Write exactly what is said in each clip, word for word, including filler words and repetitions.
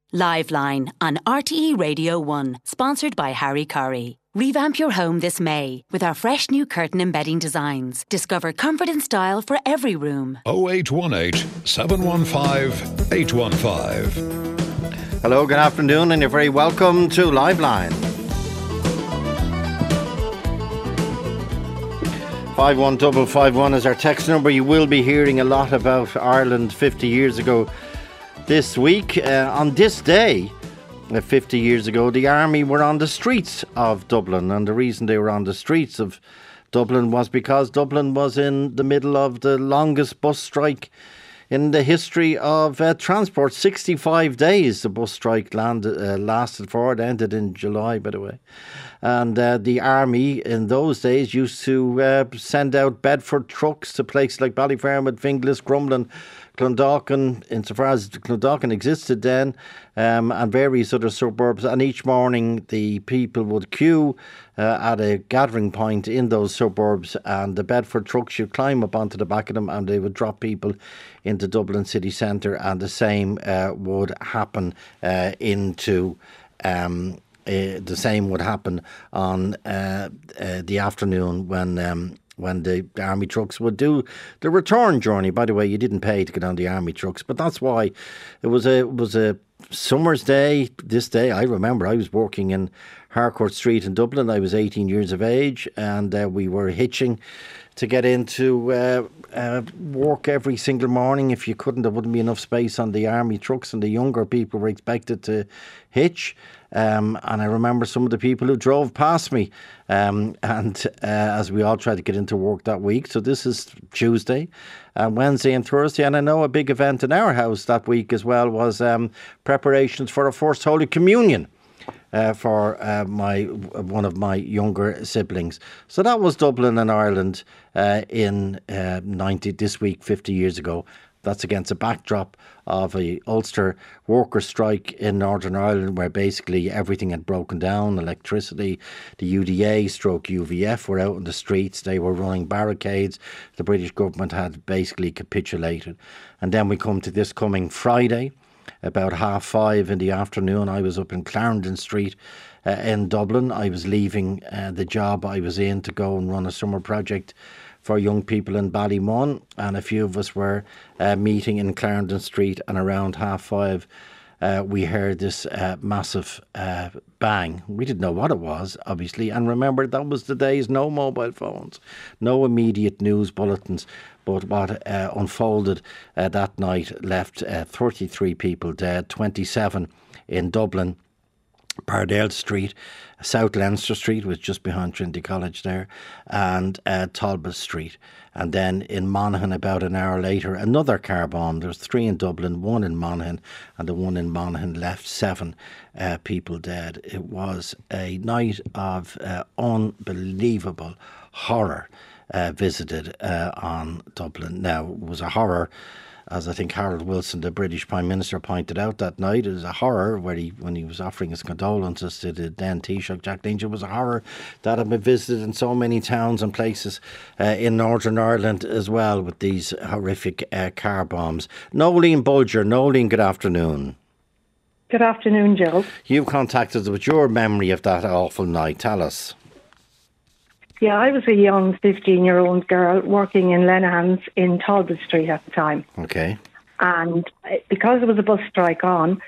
Liveline on R T E Radio one, sponsored by Harry Curry. Revamp your home this May with our fresh new curtain embedding designs. Discover comfort and style for every room. oh eight one eight, seven one five, eight one five. Hello, good afternoon, and you're very welcome to Liveline. five one five five one is our text number. You will be hearing a lot about Ireland fifty years ago this week. Uh, on this day, uh, fifty years ago, the army were on the streets of Dublin, and the reason they were on the streets of Dublin was because Dublin was in the middle of the longest bus strike in the history of uh, transport. sixty-five days the bus strike landed, uh, lasted for. It ended in July, by the way. And uh, the army in those days used to uh, send out Bedford trucks to places like Ballyfermot, Finglas, Crumlin, Clondalkin, insofar as Clondalkin existed then, um, and various other suburbs. And each morning the people would queue uh, at a gathering point in those suburbs, and the Bedford trucks, you climb up onto the back of them and they would drop people into Dublin city centre, and the same uh, would happen uh, into... Um, Uh, the same would happen on uh, uh, the afternoon when um, when the army trucks would do the return journey. By the way, you didn't pay to get on the army trucks, but that's why it was a it was a summer's day. This day, I remember, I was working in Harcourt Street in Dublin. I was eighteen years of age, and uh, we were hitching to get into uh, uh, work every single morning. If you couldn't, there wouldn't be enough space on the army trucks, and the younger people were expected to hitch. Um, and I remember some of the people who drove past me, um, and uh, as we all tried to get into work that week. So this is Tuesday, uh, Wednesday and Thursday. And I know a big event in our house that week as well was um, preparations for a First Holy Communion uh, for uh, my one of my younger siblings. So that was Dublin and Ireland uh, in uh, ninety this week, fifty years ago. That's against a backdrop of a Ulster worker strike in Northern Ireland, where basically everything had broken down. Electricity, the U D A stroke U V F were out in the streets. They were running barricades. The British government had basically capitulated. And then we come to this coming Friday, about half five in the afternoon. I was up in Clarendon Street uh, in Dublin. I was leaving uh, the job I was in to go and run a summer project for young people in Ballymun, and a few of us were uh, meeting in Clarendon Street, and around half five uh, we heard this uh, massive uh, bang. We didn't know what it was, obviously, and remember, that was the days, no mobile phones, no immediate news bulletins, but what uh, unfolded uh, that night left uh, thirty-three people dead, twenty-seven in Dublin. Pardale Street, South Leinster Street was just behind Trinity College there, and uh, Talbot Street. And then in Monaghan, about an hour later, another car bomb. There was three in Dublin, one in Monaghan, and the one in Monaghan left seven uh, people dead. It was a night of uh, unbelievable horror uh, visited uh, on Dublin. Now, it was a horror, as I think Harold Wilson, the British Prime Minister, pointed out that night. It was a horror where he, when he was offering his condolences to the then Taoiseach Jack Lynch, it was a horror that had been visited in so many towns and places uh, in Northern Ireland as well, with these horrific uh, car bombs. Nolene Bulger. Nolene, good afternoon. Good afternoon, Jill. You've contacted us with your memory of that awful night. Tell us. Yeah, I was a young fifteen-year-old girl working in Lenahan's in Talbot Street at the time. Okay. And because there was a bus strike on,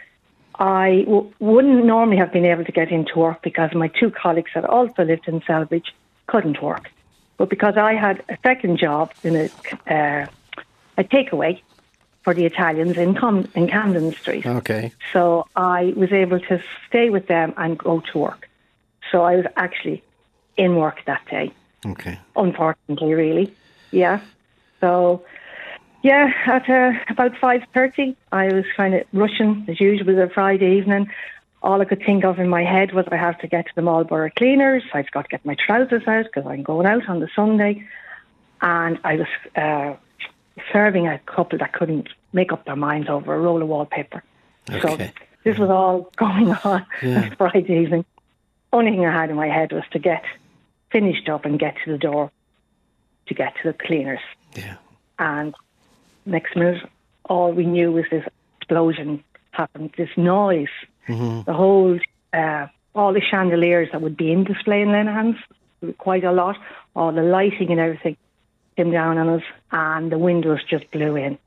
I w- wouldn't normally have been able to get into work because my two colleagues that also lived in Selbridge couldn't work. But because I had a second job in a, uh, a takeaway for the Italians in, Com- in Camden Street. Okay. So I was able to stay with them and go to work. So I was actually in work that day. Okay. Unfortunately, really. Yeah. So, yeah, at uh, about five thirty, I was kind of rushing, as usual, it was a Friday evening. All I could think of in my head was I have to get to the Marlborough Cleaners. I've got to get my trousers out because I'm going out on the Sunday. And I was uh, serving a couple that couldn't make up their minds over a roll of wallpaper. Okay. So this was all going on Yeah. Friday evening. Only thing I had in my head was to get finished up and get to the door to get to the Cleaners. Yeah. And next minute, all we knew was this explosion happened, this noise, Mm-hmm. the whole, uh, all the chandeliers that would be in display in Lenahan's, quite a lot, all the lighting and everything came down on us, and the windows just blew in.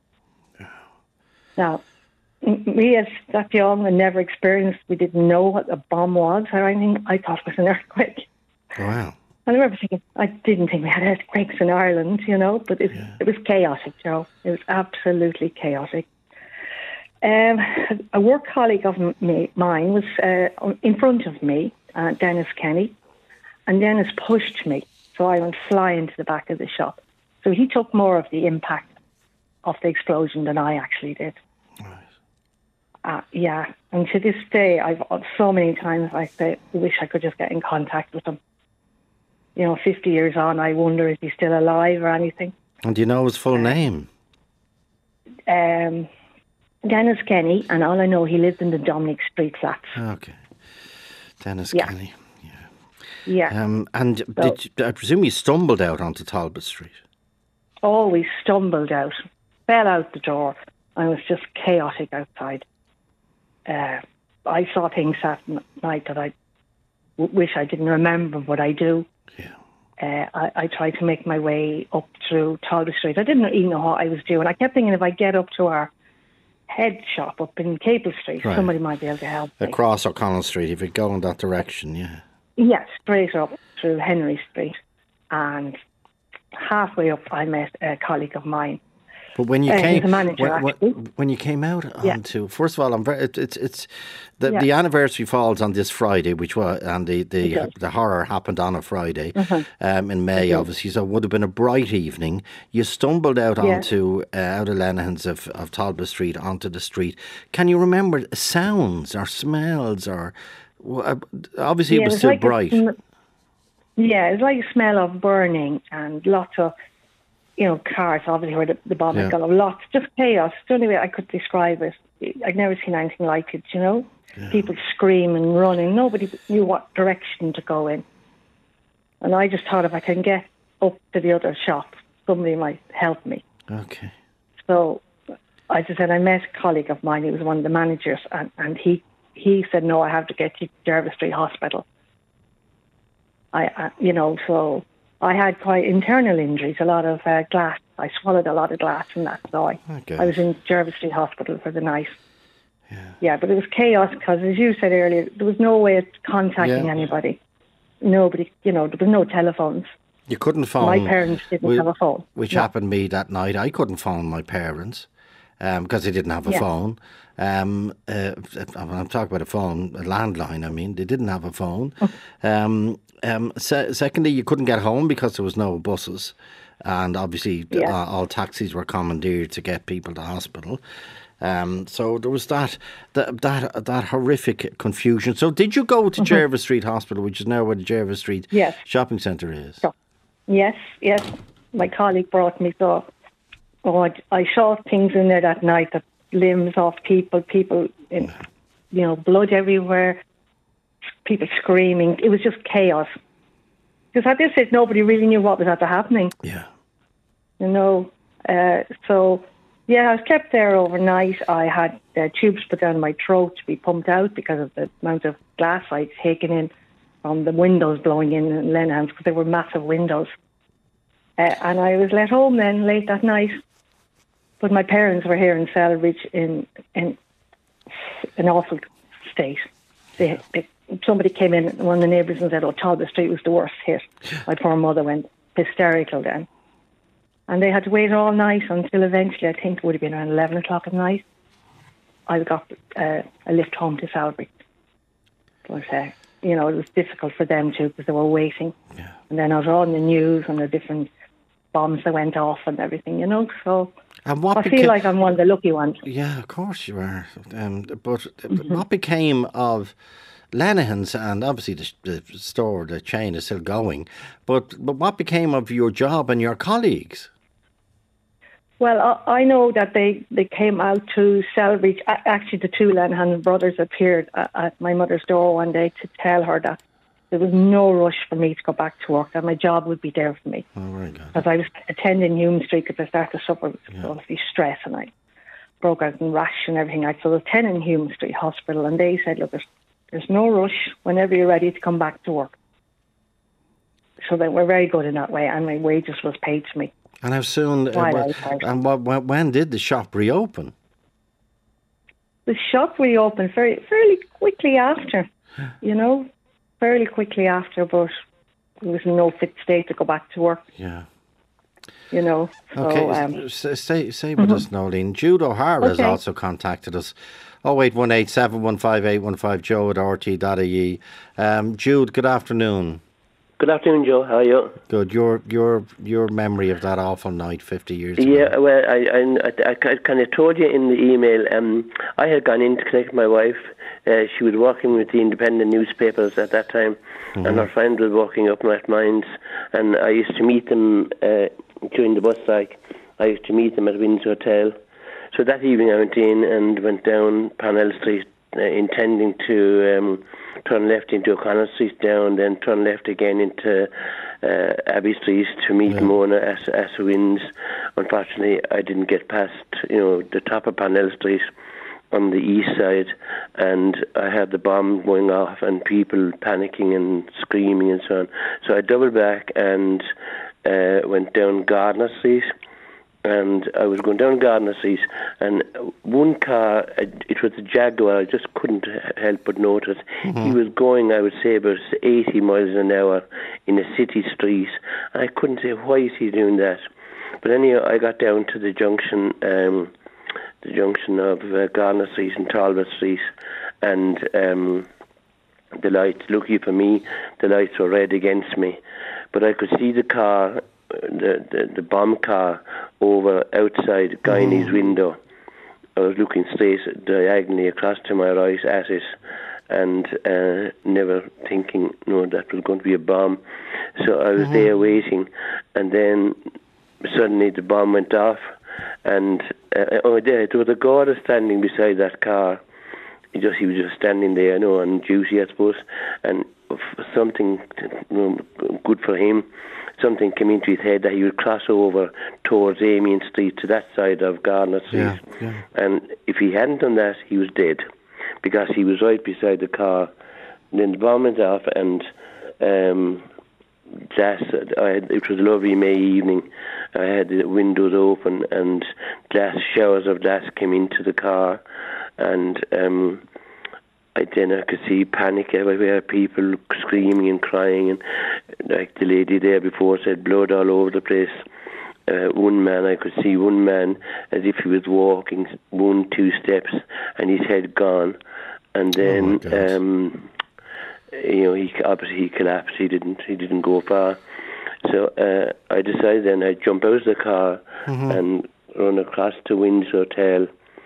Now, m- me as that young and never experienced, we didn't know what a bomb was or anything. I thought it was an earthquake. Wow. I remember thinking, I didn't think we had earthquakes in Ireland, you know, but it, Yeah. it was chaotic, Joe. It was absolutely chaotic. Um, a work colleague of m- me, mine was uh, in front of me, uh, Dennis Kenny, and Dennis pushed me, so I went flying to the back of the shop. So he took more of the impact of the explosion than I actually did. Right. Uh, yeah, and to this day, I've so many times I say, I wish I could just get in contact with him. You know, fifty years on, I wonder if he's still alive or anything. And do you know his full name? Um, Dennis Kenny, and all I know, he lived in the Dominic Street flats. Okay. Dennis Yeah. Kenny. Yeah. Um, and did you, I presume you stumbled out onto Talbot Street? Oh, we stumbled out, fell out the door, and it was just chaotic outside. Uh, I saw things that n- night that I w- wish I didn't remember, but I do. Yeah. Uh, I, I tried to make my way up through Talbot Street. I didn't even know what I was doing. I kept thinking if I get up to our head shop up in Capel Street, Right. somebody might be able to help me. Across O'Connell Street, if you go in that direction, yeah. Yes, straight up through Henry Street. And halfway up, I met a colleague of mine. But when you Uh, came, he's a manager, when, when, actually. when you came out Yeah. onto, first of all, I'm very. It, it's it's the Yeah. the anniversary falls on this Friday, which was and the the, It does. the horror happened on a Friday, Mhm. um, in May, Mhm. obviously. So it would have been a bright evening. You stumbled out Yeah. onto uh, out of Lenahan's of, of Talbot Street onto the street. Can you remember sounds or smells or? well, uh, Obviously, Yeah, it was it was still like a bright. sm- Yeah, it was like a smell of burning and lots of, you know, cars, obviously, where the, the bomb Yeah. had gone. Lots, just chaos. It's the only way I could describe it. I'd never seen anything like it, you know? People screaming, running. Nobody knew what direction to go in. And I just thought if I can get up to the other shop, somebody might help me. Okay. So, as I said, I met a colleague of mine. He was one of the managers, and, and he, he said, no, I have to get you to Jervis Street Hospital. I, I, you know, so I had quite internal injuries, a lot of uh, glass. I swallowed a lot of glass and that, so I, Okay. I was in Jervis Street Hospital for the night. Yeah, yeah, but it was chaos because, as you said earlier, there was no way of contacting Yeah. anybody. Nobody, you know, there was no telephones. You couldn't phone. My parents didn't whi- have a phone. Which No. happened to me that night. I couldn't phone my parents um, because they didn't have a Yeah. phone. Um, uh, I'm talking about a phone, a landline, I mean. They didn't have a phone. um, um, se- secondly, you couldn't get home because there was no buses. And obviously, Yeah. uh, all taxis were commandeered to get people to hospital. Um, so there was that, that that that horrific confusion. So did you go to Jervis Street Hospital, which is now where the Jervis Street Yes. shopping centre is? So, yes, yes. My colleague brought me, so oh, I, I saw things in there that night, that limbs off people, people in, you know, blood everywhere, people screaming. It was just chaos. Because at this stage, nobody really knew what was after happening, Yeah. you know. Uh, so, yeah, I was kept there overnight. I had uh, tubes put down my throat to be pumped out because of the amount of glass I'd taken in from the windows blowing in in Lenahan's, because they were massive windows. Uh, and I was let home then late that night. But my parents were here in Selridge in in an awful state. They, they, somebody came in, one of the neighbours, and said, oh, Talbot Street was the worst hit. My poor mother went hysterical then. And they had to wait all night until eventually, I think it would have been around eleven o'clock at night, I got uh, a lift home to Salbury. But, uh, you know, it was difficult for them too because they were waiting. Yeah. And then I was on the news and the different bombs that went off and everything, you know. So And what I beca- feel like I'm one of the lucky ones. Yeah, of course you are. Um, but Mm-hmm. what became of Lenahan's, and obviously the, the store, the chain is still going, but, but what became of your job and your colleagues? Well, I, I know that they, they came out to Selbridge. A- Actually, the two Lenihan brothers appeared at, at my mother's door one day to tell her that there was no rush for me to go back to work, that my job would be there for me. Oh, very good. Because I was attending Hume Street because I started to suffer with obviously stress, and I broke out in rash and everything. I saw the ten in Hume Street Hospital, and they said, look, there's no rush whenever you're ready to come back to work. So they were very good in that way, and my wages was paid to me. And how soon, uh, well, and what, when, when did the shop reopen? The shop reopened very, fairly quickly after, you know, fairly quickly after, but it was in no fit state to go back to work. Yeah. You know, so, okay, um, stay, stay with mm-hmm. us, Noeline. Jude O'Hara okay. has also contacted us. oh eight one eight, seven one five, eight one five, joe at r t dot i e. Um, Jude, good afternoon. Good afternoon, Joe. How are you? Good. Your your your memory of that awful night fifty years ago. Yeah, well, I I, I, I kind of told you in the email. Um, I had gone in to collect my wife. Uh, she was working with the independent newspapers at that time, mm-hmm. and her friend was working up at Mines, and I used to meet them uh, during the bus strike. I used to meet them at Windsor Hotel. So that evening I went in and went down Parnell Street, uh, intending to um, turn left into O'Connell Street down, then turn left again into uh, Abbey Street to meet yeah. Mona as as wins. Unfortunately, I didn't get past, you know, the top of Parnell Street on the east side, and I had the bomb going off and people panicking and screaming and so on. So I doubled back and uh, went down Gardner Street. And I was going down Gardner Street, and one car, it was a Jaguar, I just couldn't help but notice. Mm-hmm. He was going, I would say, about eighty miles an hour in a city street. And I couldn't say, why is he doing that? But anyhow, I got down to the junction, um, the junction of uh, Gardner Street and Talbot Street, and um, the lights, lucky for me, the lights were red against me. But I could see the car, the, the, the bomb car, over outside Guiney's mm. window. I was looking straight diagonally across to my right at it, and uh, never thinking, no, that was going to be a bomb. So I was mm-hmm. there waiting, and then suddenly the bomb went off, and uh, oh, there, there was a guard standing beside that car. He just he was just standing there, you know, on duty, I suppose, and something, you know, good for him. Something came into his head that he would cross over towards Amiens Street to that side of Gardner Street. Yeah, yeah. And if he hadn't done that, he was dead, because he was right beside the car. And then the bomb went off, and um, glass, I had, it was a lovely May evening. I had the windows open, and glass showers of glass came into the car. And um, I then I could see panic everywhere, people screaming and crying, and like the lady there before said, blood all over the place. Uh, one man, I could see one man as if he was walking one, two steps, and his head gone. And then, oh um, you know, he obviously he collapsed. He didn't. He didn't go far. So uh, I decided then I'd jump out of the car mm-hmm. and run across to Windsor Hotel,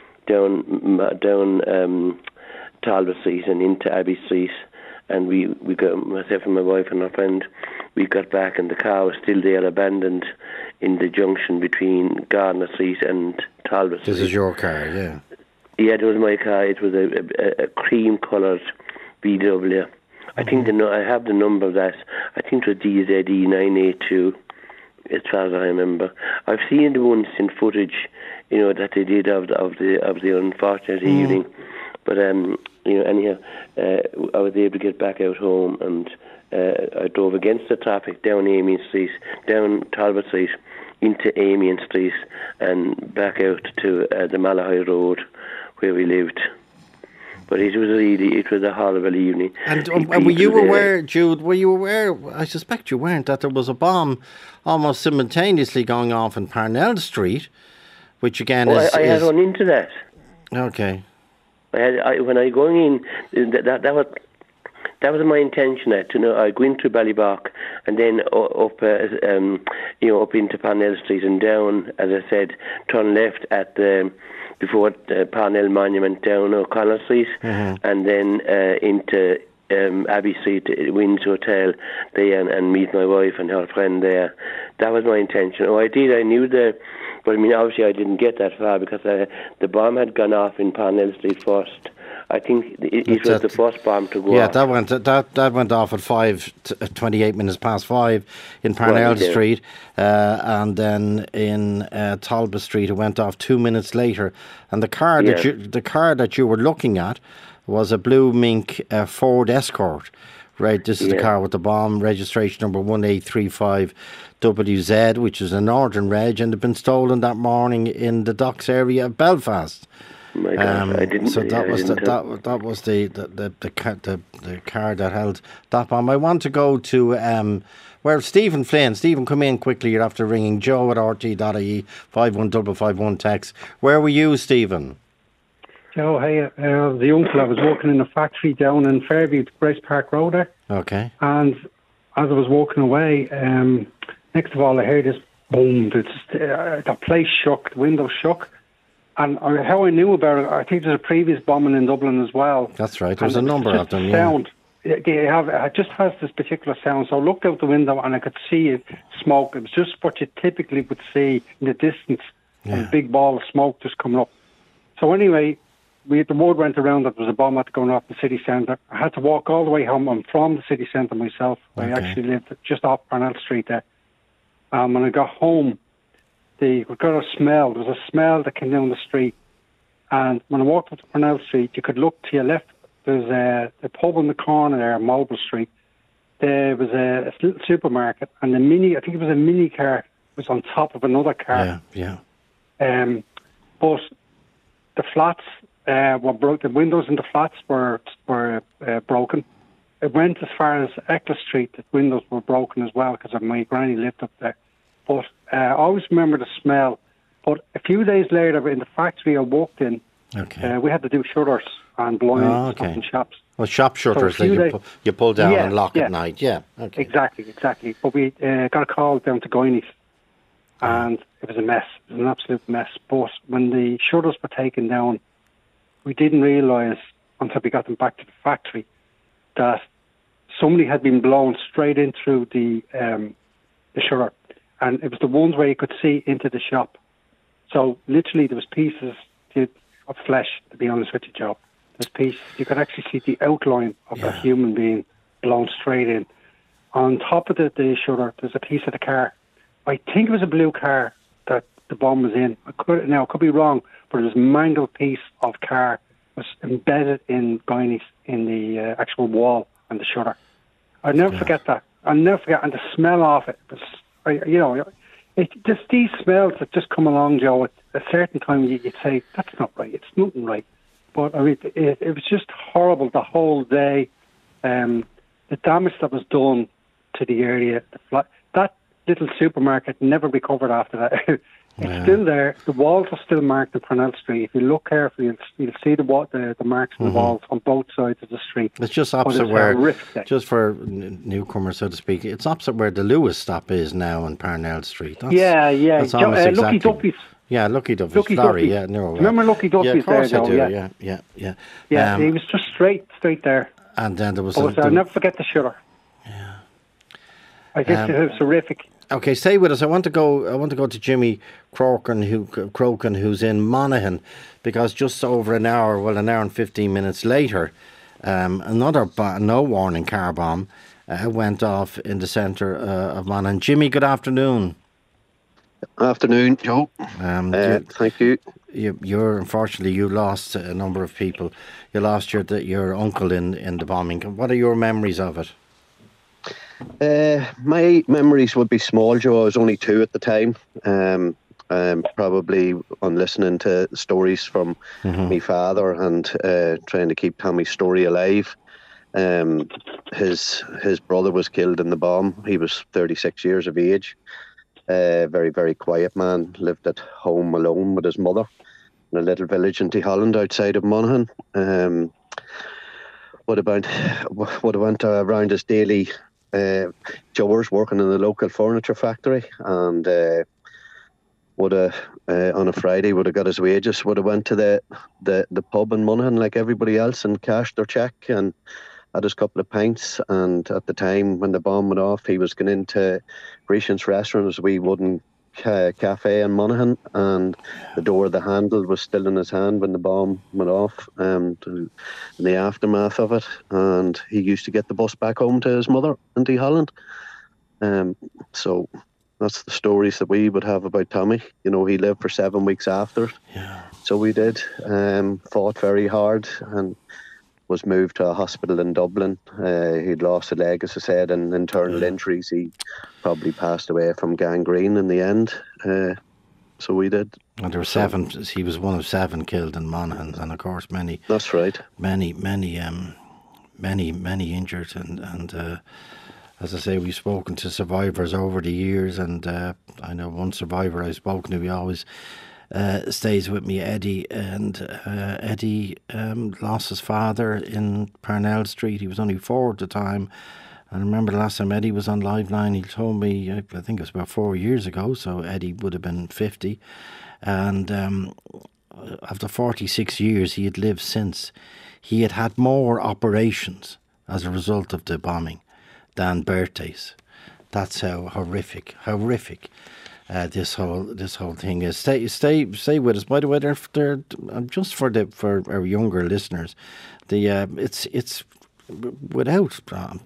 down down. Um, Talbot Street and into Abbey Street, and we, we got, myself and my wife and our friend, we got back, and the car was still there abandoned in the junction between Gardner Street and Talbot Street. This is your car, yeah? Yeah, it was my car. It was a, a, a cream coloured V W. Mm-hmm. I think the I have the number of that. I think it was D Z E nine eight two, as far as I remember. I've seen the ones in footage, you know, that they did of the of the of the unfortunate mm. evening. But um, you know, anyhow, uh, I was able to get back out home, and uh, I drove against the traffic down Amiens Street, down Talbot Street, into Amiens Street, and back out to uh, the Malahide Road, where we lived. But it was really, it was a horrible evening. And, um, and were you aware, Jude? Were you aware? I suspect you weren't, that there was a bomb almost simultaneously going off in Parnell Street, which again oh, is. I, I is, had run into that. Okay. I had, I, when I going in, that, that that was that was my intention. That, you know, I go into Ballybock and then up, uh, um, you know, up into Parnell Street and down. As I said, turn left at the before the Parnell Monument down O'Connell Street, mm-hmm. and then uh, into um, Abbey Street, Windsor Hotel, there, and, and meet my wife and her friend there. That was my intention. Oh, I did. I knew the. But I mean, obviously I didn't get that far, because I, the bomb had gone off in Parnell Street first. I think it, it was that, the first bomb to go yeah, off. that went that that went off at five twenty-eight minutes past five in Parnell Well, Street, uh, and then in uh, Talbot Street it went off two minutes later. And the car Yeah. that you the car that you were looking at was a blue mink uh, Ford Escort. Right, this is the Yeah. car with the bomb, registration number one eight three five W Z, which is a northern reg, and had been stolen that morning in the docks area of Belfast. My God, Um, I didn't. so that I was the, didn't that that was the the the the, car, the the car that held that bomb. I want to go to um, where Stephen Flynn. Stephen, come in quickly. You're after ringing Joe at r t dot i e five one five five one text. Where were you, Stephen? Joe, hey, uh, the uncle, I was working in a factory down in Fairview, Grace Park Road there. Okay. And as I was walking away, um, next of all, I heard this boom. The, uh, the place shook, the window shook. And uh, how I knew about it, I think there's a previous bombing in Dublin as well. That's right. There's a And it was number just of them. the Yeah. Sound. It, it, have, it just has this particular sound. So I looked out the window and I could see it, smoke. It was just what you typically would see in the distance. Yeah. A big ball of smoke just coming up. So anyway, we the word went around that there was a bomb had going off the city centre. I had to walk all the way home. I'm from the city centre myself. Okay. I actually lived just off Parnell Street there. Um, when I got home, the, we got a smell. There was a smell that came down the street. And when I walked up to Parnell Street, you could look to your left. There's a, a pub on the corner there, Marlborough Street. There was a, a little supermarket, and the mini, I think it was a mini car, was on top of another car. Yeah. Yeah. Um, but the flats uh, were broke. The windows in the flats were were uh, broken. It went as far as Eccles Street. The windows were broken as well because my granny lived up there. But uh, I always remember the smell. But a few days later, in the factory I walked in, Okay. uh, we had to do shutters and blinds Oh, okay. in shops. Well, shop shutters So a that few you, days- pu- you pull down Yeah, and lock yeah. at night. Yeah. Okay. Exactly, exactly. But we uh, got a call down to Guinness, and it was a mess. It was an absolute mess. But when the shutters were taken down, we didn't realise until we got them back to the factory that somebody had been blown straight in through the um, the shutter, and it was the ones where you could see into the shop. So literally, there was pieces to, of flesh. To be honest with you, Joe, there's pieces you could actually see the outline of a Yeah. human being blown straight in. On top of the, the shutter, there's a piece of the car. I think it was a blue car that the bomb was in. I could now I could be wrong, but it was a mangled piece of car was embedded in Guinness in the uh, actual wall and the shutter. I'll never Yeah. forget that. I'll never forget, and the smell of it was, I, you know, it just these smells that just come along, Joe. At a certain time, you, you'd say that's not right. It's nothing right. But I mean, it, it was just horrible the whole day. Um, the damage that was done to the area, the flat, that little supermarket never recovered after that. It's Yeah. still there. The walls are still marked in Parnell Street. If you look carefully, you'll, you'll see the, wa- the the marks on the walls on both sides of the street. It's just But opposite it's where, horrific. just for n- newcomers, so to speak, it's opposite where the Lewis stop is now in Parnell Street. That's, Yeah, yeah. That's Jo- almost uh, exactly. Lucky Duffy's. Yeah, Lucky Duffy's. Lucky Sorry, Duffy's. yeah, no. uh, Remember Lucky Yeah, Duffy's of course there, I Joe? do. Yeah. Yeah, yeah, yeah. Yeah, Um, he was just straight, straight there. and then there was. But a, I'll the- never forget the shutter. Yeah. I guess Um, it was horrific. Okay, stay with us. I want to go. I want to go to Jimmy Croken, who Croken, who's in Monaghan, because just over an hour, well, an hour and fifteen minutes later, um, another ba- no warning car bomb uh, went off in the centre uh, of Monaghan. Jimmy, good afternoon. Afternoon, Joe. Um, Uh, you, thank you. you, you're unfortunately you lost a number of people. You lost your your uncle in, in the bombing. What are your memories of it? Uh, my memories would be small, Joe. I was only two at the time. Um, um, probably on listening to stories from Mm-hmm. my father and uh, trying to keep Tommy's story alive. Um, his his brother was killed in the bomb. He was thirty-six years of age. Uh, very, very quiet man. Lived at home alone with his mother in a little village in Holland outside of Monaghan. Um, would have been, would have went around his daily uh, chores, working in the local furniture factory, and uh, would have uh, on a Friday would have got his wages. Would have went to the, the the pub in Monaghan like everybody else and cashed their check and had his couple of pints. And at the time when the bomb went off, he was going into Grecian's restaurant, as we wooden ca- cafe in Monaghan, and the door the handle was still in his hand when the bomb went off, um, to, in the aftermath of it. And he used to get the bus back home to his mother in T Holland. Um, so that's the stories that we would have about Tommy. You know, he lived for seven weeks after it. Yeah. So we did. Um, fought very hard and was moved to a hospital in Dublin. Uh, he'd lost a leg, as I said, and internal yeah. injuries. He probably passed away from gangrene in the end. Uh, so we did. And there were seven. He was one of seven killed in Monaghan, and of course many. That's right. Many, many, um, many, many injured, and and uh, as I say, we've spoken to survivors over the years, and uh, I know one survivor I've spoken to. He always Uh, stays with me, Eddie, and uh, Eddie um, lost his father in Parnell Street. He was only four at the time. And I remember the last time Eddie was on Live Line, he told me, I think it was about four years ago, so Eddie would have been fifty. And um, after forty-six years, he had lived since. He had had more operations as a result of the bombing than birthdays. That's how horrific, horrific. Uh, this whole this whole thing is. Stay stay stay with us. By the way, they're, they're just for the for our younger listeners. The uh, it's it's without uh,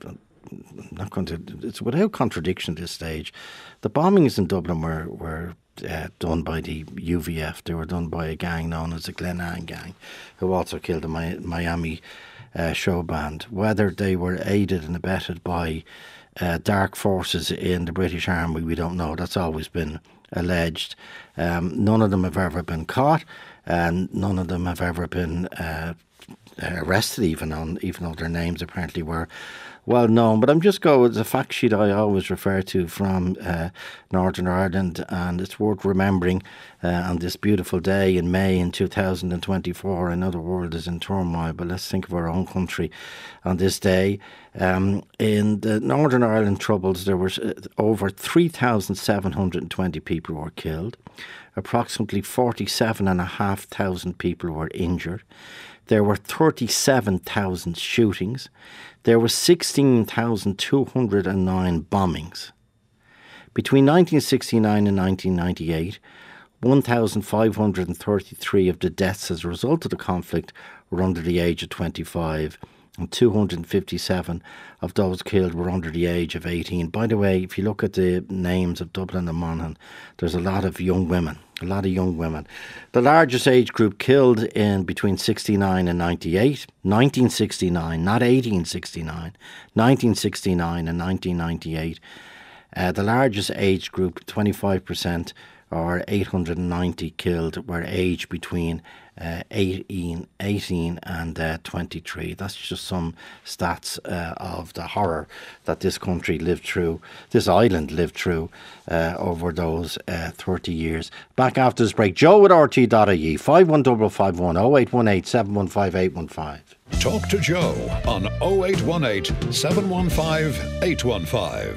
not going to it's without contradiction at this stage. The bombings in Dublin were were uh, done by the U V F. They were done by a gang known as the Glenanne Gang, who also killed the Mi- Miami uh, show band. Whether they were aided and abetted by Uh, dark forces in the British Army, we don't know. That's always been alleged. Um, none of them have ever been caught, and none of them have ever been uh, arrested, even on even though their names apparently were well known. But I'm just going with the fact sheet I always refer to from uh, Northern Ireland, and it's worth remembering uh, on this beautiful day in May in two thousand twenty-four. I know the world is in turmoil, but let's think of our own country on this day. Um, in the Northern Ireland Troubles, there were uh, over three thousand seven hundred twenty people were killed. Approximately forty-seven thousand five hundred people were injured. There were thirty-seven thousand shootings. There were sixteen thousand two hundred nine bombings. Between nineteen sixty-nine and nineteen ninety-eight, one thousand five hundred thirty-three of the deaths as a result of the conflict were under the age of twenty-five, and two hundred fifty-seven of those killed were under the age of eighteen. By the way, if you look at the names of Dublin and Monaghan, there's a lot of young women, a lot of young women. The largest age group killed in between sixty-nine and ninety-eight, nineteen sixty-nine, not eighteen sixty-nine, nineteen sixty-nine and nineteen ninety-eight. Uh, the largest age group, twenty-five percent, or eight hundred ninety killed, were aged between uh, eighteen, eighteen and uh, twenty-three. That's just some stats uh, of the horror that this country lived through, this island lived through uh, over those uh, thirty years. Back after this break, Joe at R T dot I E, five one five five one oh eight one eight seven one five eight one five. Talk to Joe on oh eight one eight seven one five eight one five.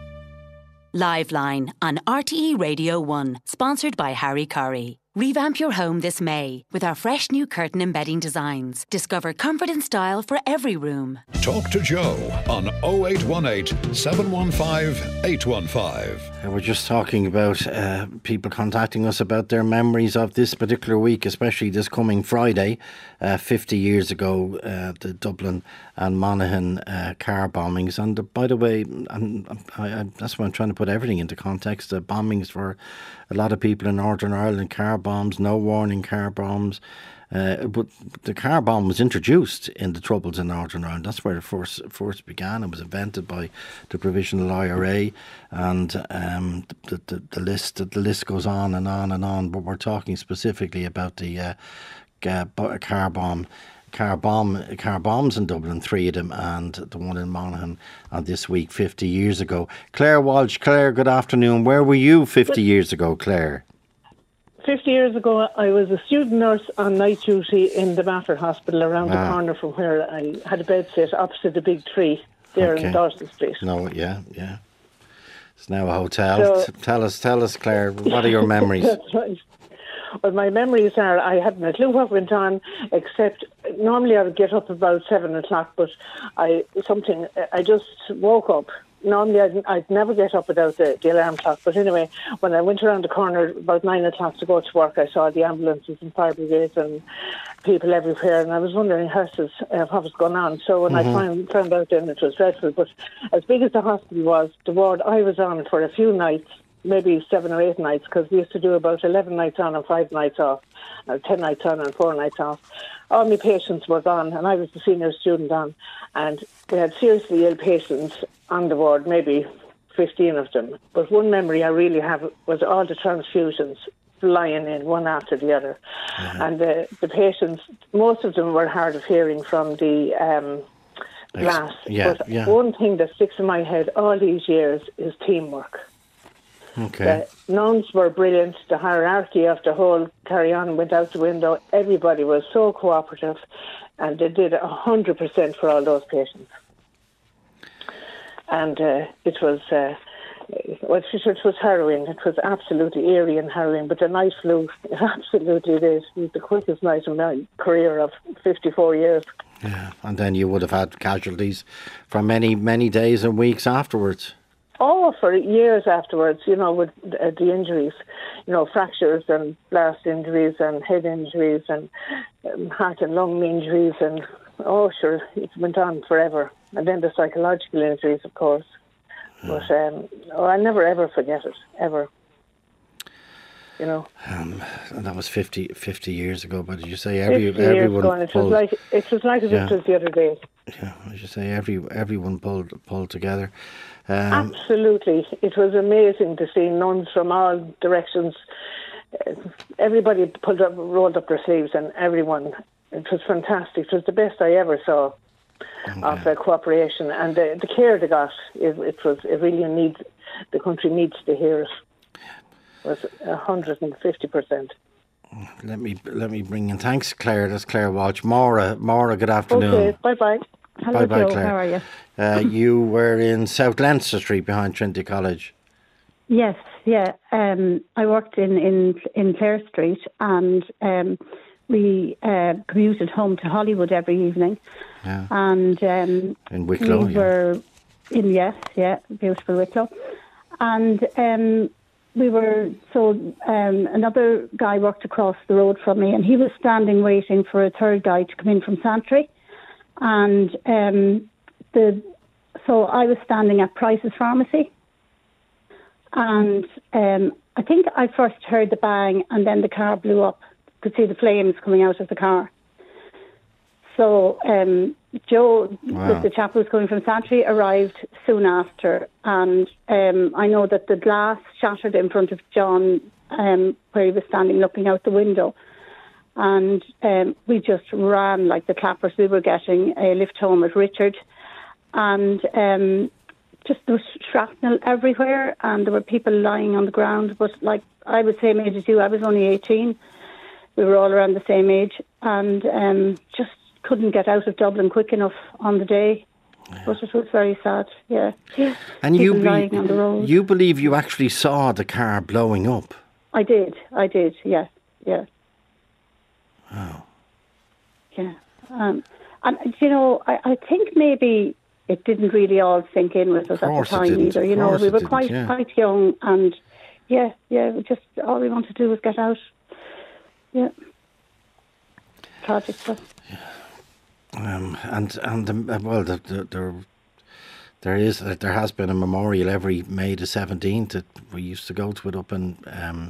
Live Line on R T E Radio one, sponsored by Harry Curry. Revamp your home this May with our fresh new curtain embedding designs. Discover comfort and style for every room. Talk to Joe on oh eight one eight seven one five eight one five. We're just talking about uh, people contacting us about their memories of this particular week, especially this coming Friday, uh, fifty years ago, uh, the Dublin and Monaghan uh, car bombings. And uh, by the way, I'm, I, I, that's why I'm trying to put everything into context. The bombings for a lot of people in Northern Ireland, car bombs, no warning car bombs. Uh, but the car bomb was introduced in the Troubles in Northern Ireland. That's where it first, first began. It was invented by the Provisional I R A, and um, the, the, the list the list goes on and on and on. But we're talking specifically about the uh, car bomb. Car bomb, car bombs in Dublin, three of them, and the one in Monaghan on this week, fifty years ago. Claire Walsh. Claire, good afternoon. Where were you fifty years ago, Claire? fifty years ago, I was a student nurse on night duty in the Mater Hospital around ah. the corner from where I had a bed sit opposite the big tree there okay. in Dawson Street. No, yeah, yeah. It's now a hotel. So, T- tell us, tell us, Claire, what are your memories? That's right. Well, my memories are I hadn't a clue what went on, except normally I would get up about seven o'clock, but I something I just woke up normally I'd, I'd never get up without the, the alarm clock. But anyway, when I went around the corner about nine o'clock to go to work, I saw the ambulances and fire brigades and people everywhere, and I was wondering hearses, uh, what was going on. So when mm-hmm. I found, found out then it was dreadful. But as big as the hospital was, the ward I was on for a few nights, maybe seven or eight nights, because we used to do about eleven nights on and five nights off, or ten nights on and four nights off. All my patients were gone, and I was the senior student on, and we had seriously ill patients on the ward, maybe fifteen of them. But one memory I really have was all the transfusions flying in, one after the other. Mm-hmm. And the, the patients, most of them were hard of hearing from the um, glass. Yeah, but yeah. one thing that sticks in my head all these years is teamwork. Okay. The nuns were brilliant. The hierarchy of the whole carry-on went out the window. Everybody was so cooperative, and they did one hundred percent for all those patients. And uh, it was uh, it was harrowing. It was absolutely eerie and harrowing. But the night flew. It absolutely did. It was the quickest night of my career of fifty-four years. Yeah, and then you would have had casualties for many, many days and weeks afterwards. Oh, for years afterwards, you know, with uh, the injuries, you know, fractures and blast injuries and head injuries and um, heart and lung injuries and, oh, sure, it went on forever. And then the psychological injuries, of course. Yeah. But um, oh, I'll never, ever forget it, ever. You know. Um, and that was fifty, fifty years ago, but did you say every, fifty everyone years ago, and it pulled, was like, it was like as yeah. if it was the other day. Yeah, I should say every everyone pulled pulled together. Um, Absolutely. It was amazing to see nuns from all directions. Uh, everybody pulled up, rolled up their sleeves, and everyone. It was fantastic. It was the best I ever saw okay. of uh, cooperation, and the, the care they got. It, it was. It really needs. The country needs to hear it. It was a hundred and fifty percent. Let me let me bring in. Thanks, Claire. That's Claire Walsh. Maura, Maura. Good afternoon. Okay. Bye bye. Hello, bye bye, Joe. Claire. How are you? Uh, you were in South Leinster Street behind Trinity College. Yes, yeah. Um, I worked in, in, in Clare Street, and um, we uh, commuted home to Hollywood every evening. Yeah. And um, in Wicklow, we yeah. were in yes, yeah, beautiful Wicklow, and um, we were so um, another guy worked across the road from me, and he was standing waiting for a third guy to come in from Santry. And um, the so I was standing at Price's Pharmacy, and um, I think I first heard the bang, and then the car blew up. Could see the flames coming out of the car. So um, Joe, wow. the chap who was coming from Santry, arrived soon after, and um, I know that the glass shattered in front of John, um, where he was standing looking out the window. And um, we just ran like the clappers. We were getting a lift home with Richard, and um, just there was shrapnel everywhere, and there were people lying on the ground. But like I was same age as you, I was only eighteen. We were all around the same age, and um, just couldn't get out of Dublin quick enough on the day. Yeah. But it was very sad. Yeah. And you, lying on the road. You believe you actually saw the car blowing up? I did. I did. Yeah. Yeah. Oh. Yeah. Um, and, you know, I, I think maybe it didn't really all sink in with us at the time either. You know, we were quite yeah. quite young, and yeah, yeah, we just all we wanted to do was get out. Yeah. Tragic stuff. Yeah. Um, and and the, well, the, the, there there is there has been a memorial every May the seventeenth that we used to go to it up in. Um,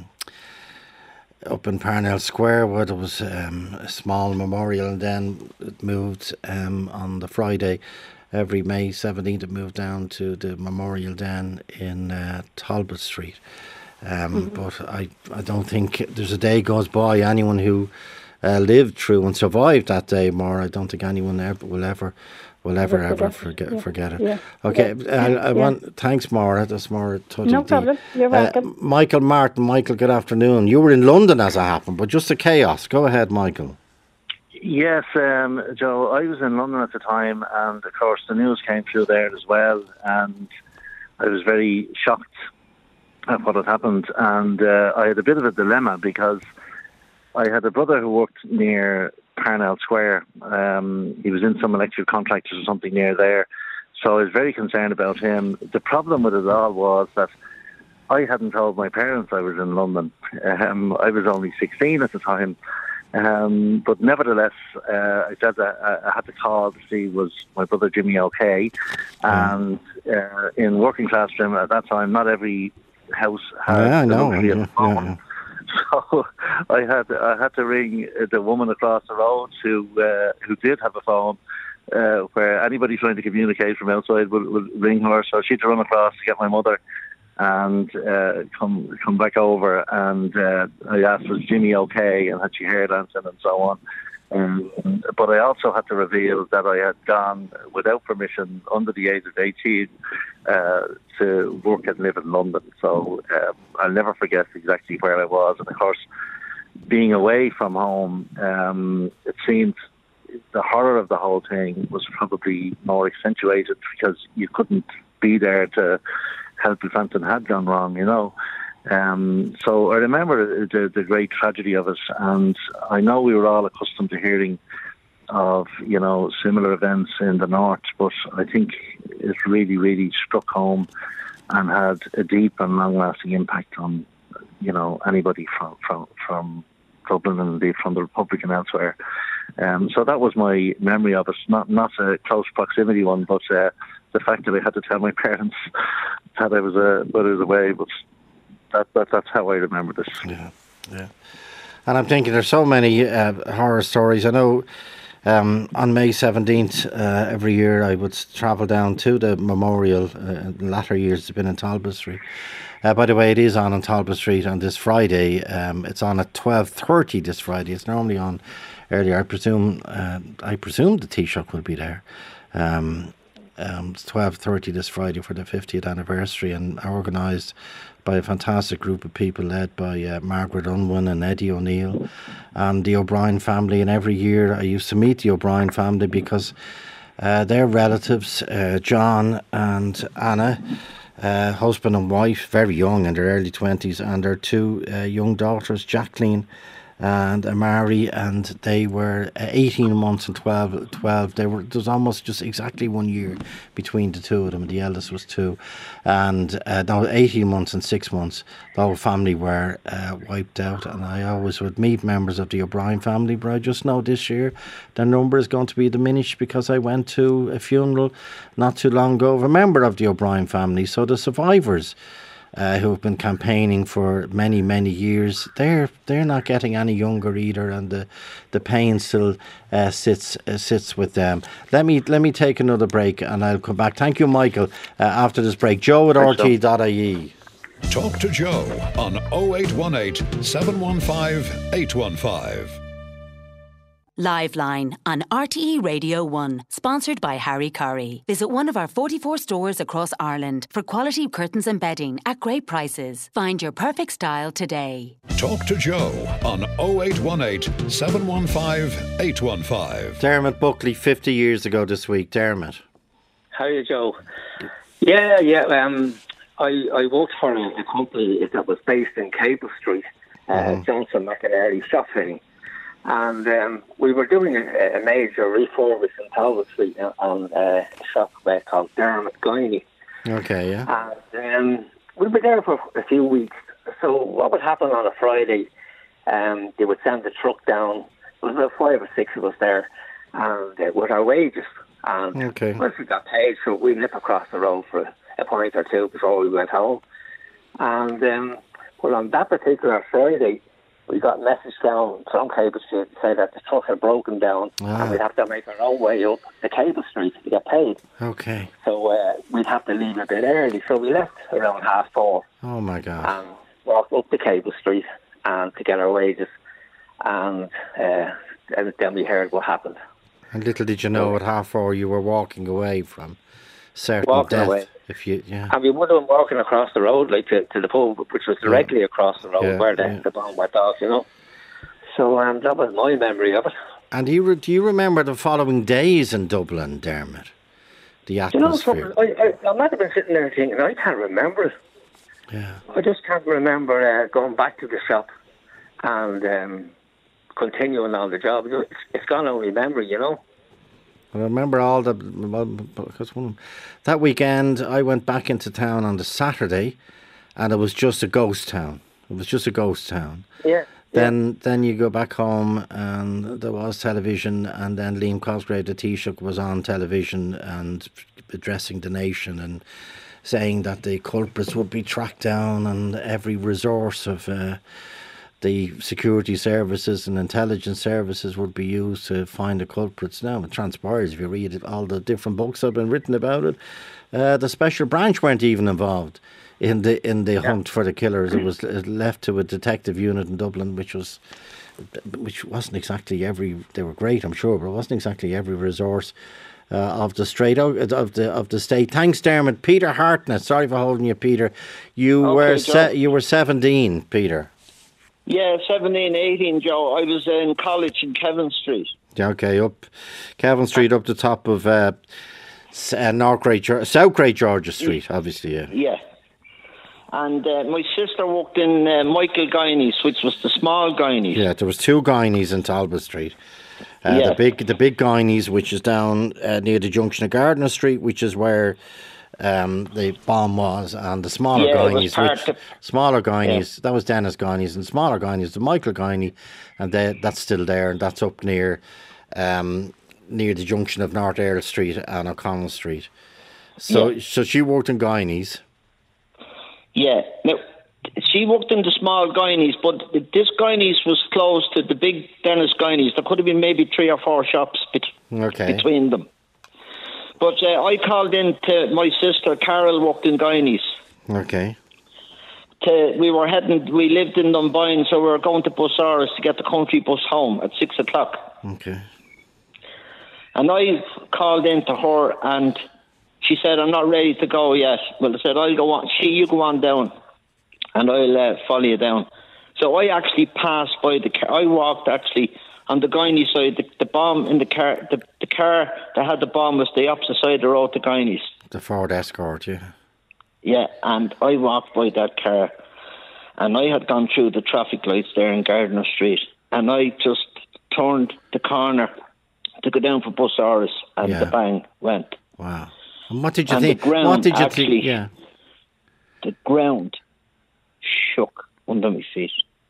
Up in Parnell Square, where there was um, a small memorial, and then it moved um, on the Friday, every May seventeenth, it moved down to the memorial then in uh, Talbot Street. Um, mm-hmm. But I, I don't think there's a day goes by, anyone who uh, lived through and survived that day, more, I don't think anyone ever will ever will ever ever forget yeah. forget it. Yeah. Okay, yeah. I, I yeah. want thanks, Maura. That's Maura Tuddy. No problem. You're welcome. Uh, Michael Martin. Michael, good afternoon. You were in London as it happened, but just a chaos. Go ahead, Michael. Yes, um, Joe. I was in London at the time, and of course the news came through there as well, and I was very shocked at what had happened, and uh, I had a bit of a dilemma because I had a brother who worked near Parnell Square. Um, he was in some electrical contractors or something near there. So I was very concerned about him. The problem with it all was that I hadn't told my parents I was in London. Um, I was only sixteen at the time. Um, but nevertheless, uh, I said that I, I had to call to see was my brother Jimmy okay. And uh, in working class Jim at that time, not every house had yeah, I know. the luxury of a phone. Yeah, yeah. So I had I had to ring the woman across the road who uh, who did have a phone, uh, where anybody trying to communicate from outside would, would ring her. So she had to run across to get my mother and uh, come come back over. And uh, I asked, was Jimmy okay, and had she heard anything, and so on. Um, but I also had to reveal that I had gone without permission under the age of eighteen uh, to work and live in London. So um, I'll never forget exactly where I was. And of course, being away from home, um, it seemed the horror of the whole thing was probably more accentuated because you couldn't be there to help if anything had gone wrong, you know. Um, so I remember the, the great tragedy of it, and I know we were all accustomed to hearing of, you know, similar events in the north, but I think it really, really struck home and had a deep and long-lasting impact on, you know, anybody from from, from Dublin and indeed from the Republic and elsewhere. Um, so that was my memory of it, not not a close proximity one, but uh, the fact that I had to tell my parents that I was uh, that I was away, but. That, that, that's how I remember this. Yeah, yeah. And I'm thinking there's so many uh, horror stories. I know um, on May seventeenth uh, every year I would travel down to the memorial. Uh, in latter years it's been in Talbot Street. Uh, by the way, it is on on Talbot Street on this Friday. Um, it's on at twelve thirty this Friday. It's normally on earlier. I presume uh, I presume the Taoiseach will be there. Um, um, it's twelve thirty this Friday for the fiftieth anniversary, and organised by a fantastic group of people led by uh, Margaret Unwin and Eddie O'Neill and the O'Brien family. And every year I used to meet the O'Brien family because uh, their relatives, uh, John and Anna, uh, husband and wife, very young in their early twenties, and their two uh, young daughters, Jacqueline and Amari, and they were uh, eighteen months and twelve, twelve. They were, there was almost just exactly one year between the two of them. The eldest was two, and uh, no, eighteen months and six months. The whole family were uh, wiped out, and I always would meet members of the O'Brien family, but I just know this year their number is going to be diminished because I went to a funeral not too long ago of a member of the O'Brien family. So the survivors, Uh, who have been campaigning for many, many years, they're they're not getting any younger either, and the the pain still uh, sits uh, sits with them. Let me let me take another break, and I'll come back. Thank you, Michael. Uh, after this break, Joe at r t e dot i e. Talk to Joe on oh eight one eight, seven one five, eight one five. Liveline on R T E Radio one, sponsored by Harry Curry. Visit one of our forty-four stores across Ireland for quality curtains and bedding at great prices. Find your perfect style today. Talk to Joe on oh eight one eight, seven one five, eight one five. Dermot Buckley, fifty years ago this week. Dermot. How are you, Joe? Yeah, yeah. Um, I, I worked for a, a company that was based in Cable Street, uh, mm-hmm. Johnson McInerney shop fitting. And um, we were doing a, a major refurbish in Talbot Street on uh, a shop uh, called Dermot Guiney. Okay, yeah. And um, we were there for a few weeks. So what would happen on a Friday, um, they would send the truck down. There was about five or six of us there, and uh, with our wages. And okay. once we got paid, so we'd nip across the road for a pint or two before we went home. And um, well, on that particular Friday, we got a message down from Cable Street to say that the truck had broken down ah. and we'd have to make our own way up the Cable Street to get paid. Okay. So uh, we'd have to leave a bit early. So we left around half four. Oh, my God. And walked up the Cable Street and to get our wages. And, uh, and then we heard what happened. And little did you know, so, at half four you were walking away from certain walking death. Away. If you, yeah. And we would have been walking across the road, like to, to the pub, which was directly yeah. across the road yeah, where the, yeah. the bomb went off, you know. So um, that was my memory of it. And do you, re- do you remember the following days in Dublin, Dermot? The atmosphere. You know, I, I, I might have been sitting there thinking, I can't remember it. Yeah. I just can't remember uh, going back to the shop and um, continuing on the job. It's, it's gone out of my memory, you know. I remember all the because one, that weekend I went back into town on the Saturday, and it was just a ghost town. It was just a ghost town. Yeah. Then yeah. then you go back home and there was television, and then Liam Cosgrave, the Taoiseach, was on television and addressing the nation and saying that the culprits would be tracked down and every resource of uh, the security services and intelligence services would be used to find the culprits. Now it transpires, if you read all the different books that have been written about it, uh, the special branch weren't even involved in the in the yeah. hunt for the killers. It was left to a detective unit in Dublin, which was which wasn't exactly every. They were great, I'm sure, but it wasn't exactly every resource uh, of the straight of the of the state. Thanks, Dermot. Peter Hartnett. Sorry for holding you, Peter. You okay, were se- you were seventeen, Peter. Yeah, seventeen, eighteen, Joe. I was in college in Kevin Street. Okay, up Kevin Street, up the top of uh, uh, North Great, South Great Georgia Street, obviously. Yeah. Yeah. And uh, my sister worked in uh, Michael Guineas, which was the small Guineas. Yeah, there was two Guineas in Talbot Street. Uh, yeah. The big, the big Guineas, which is down uh, near the junction of Gardiner Street, which is where um, the bomb was, and the smaller yeah, Guineas, which of, smaller Guineas, yeah. that was Dennis Guineas, and smaller Guineas, the Michael Guiney, and they, that's still there, and that's up near um, near the junction of North Earl Street and O'Connell Street. So, yeah. so she worked in Guineas. Yeah. Now, she worked in the small Guineas, but this Guineas was close to the big Dennis Guineas. There could have been maybe three or four shops bet- okay. between them. But uh, I called in to my sister, Carol, worked in Guineas. Okay. To, we were heading, we lived in Dunboyne, so we were going to Busaras to get the country bus home at six o'clock. Okay. And I called in to her, and she said, I'm not ready to go yet. Well, I said, I'll go on. She, you go on down, and I'll uh, follow you down. So I actually passed by the car. I walked, actually, on the Guiney side. The, the bomb in the car, the, the car that had the bomb was the opposite side of the road to Guineas. The Ford Escort, yeah. Yeah, and I walked by that car, and I had gone through the traffic lights there in Gardiner Street, and I just turned the corner to go down for Busaras, and yeah. the bang went. Wow. And what did you and think? The ground what did you actually, think? Yeah. The ground shook under my feet.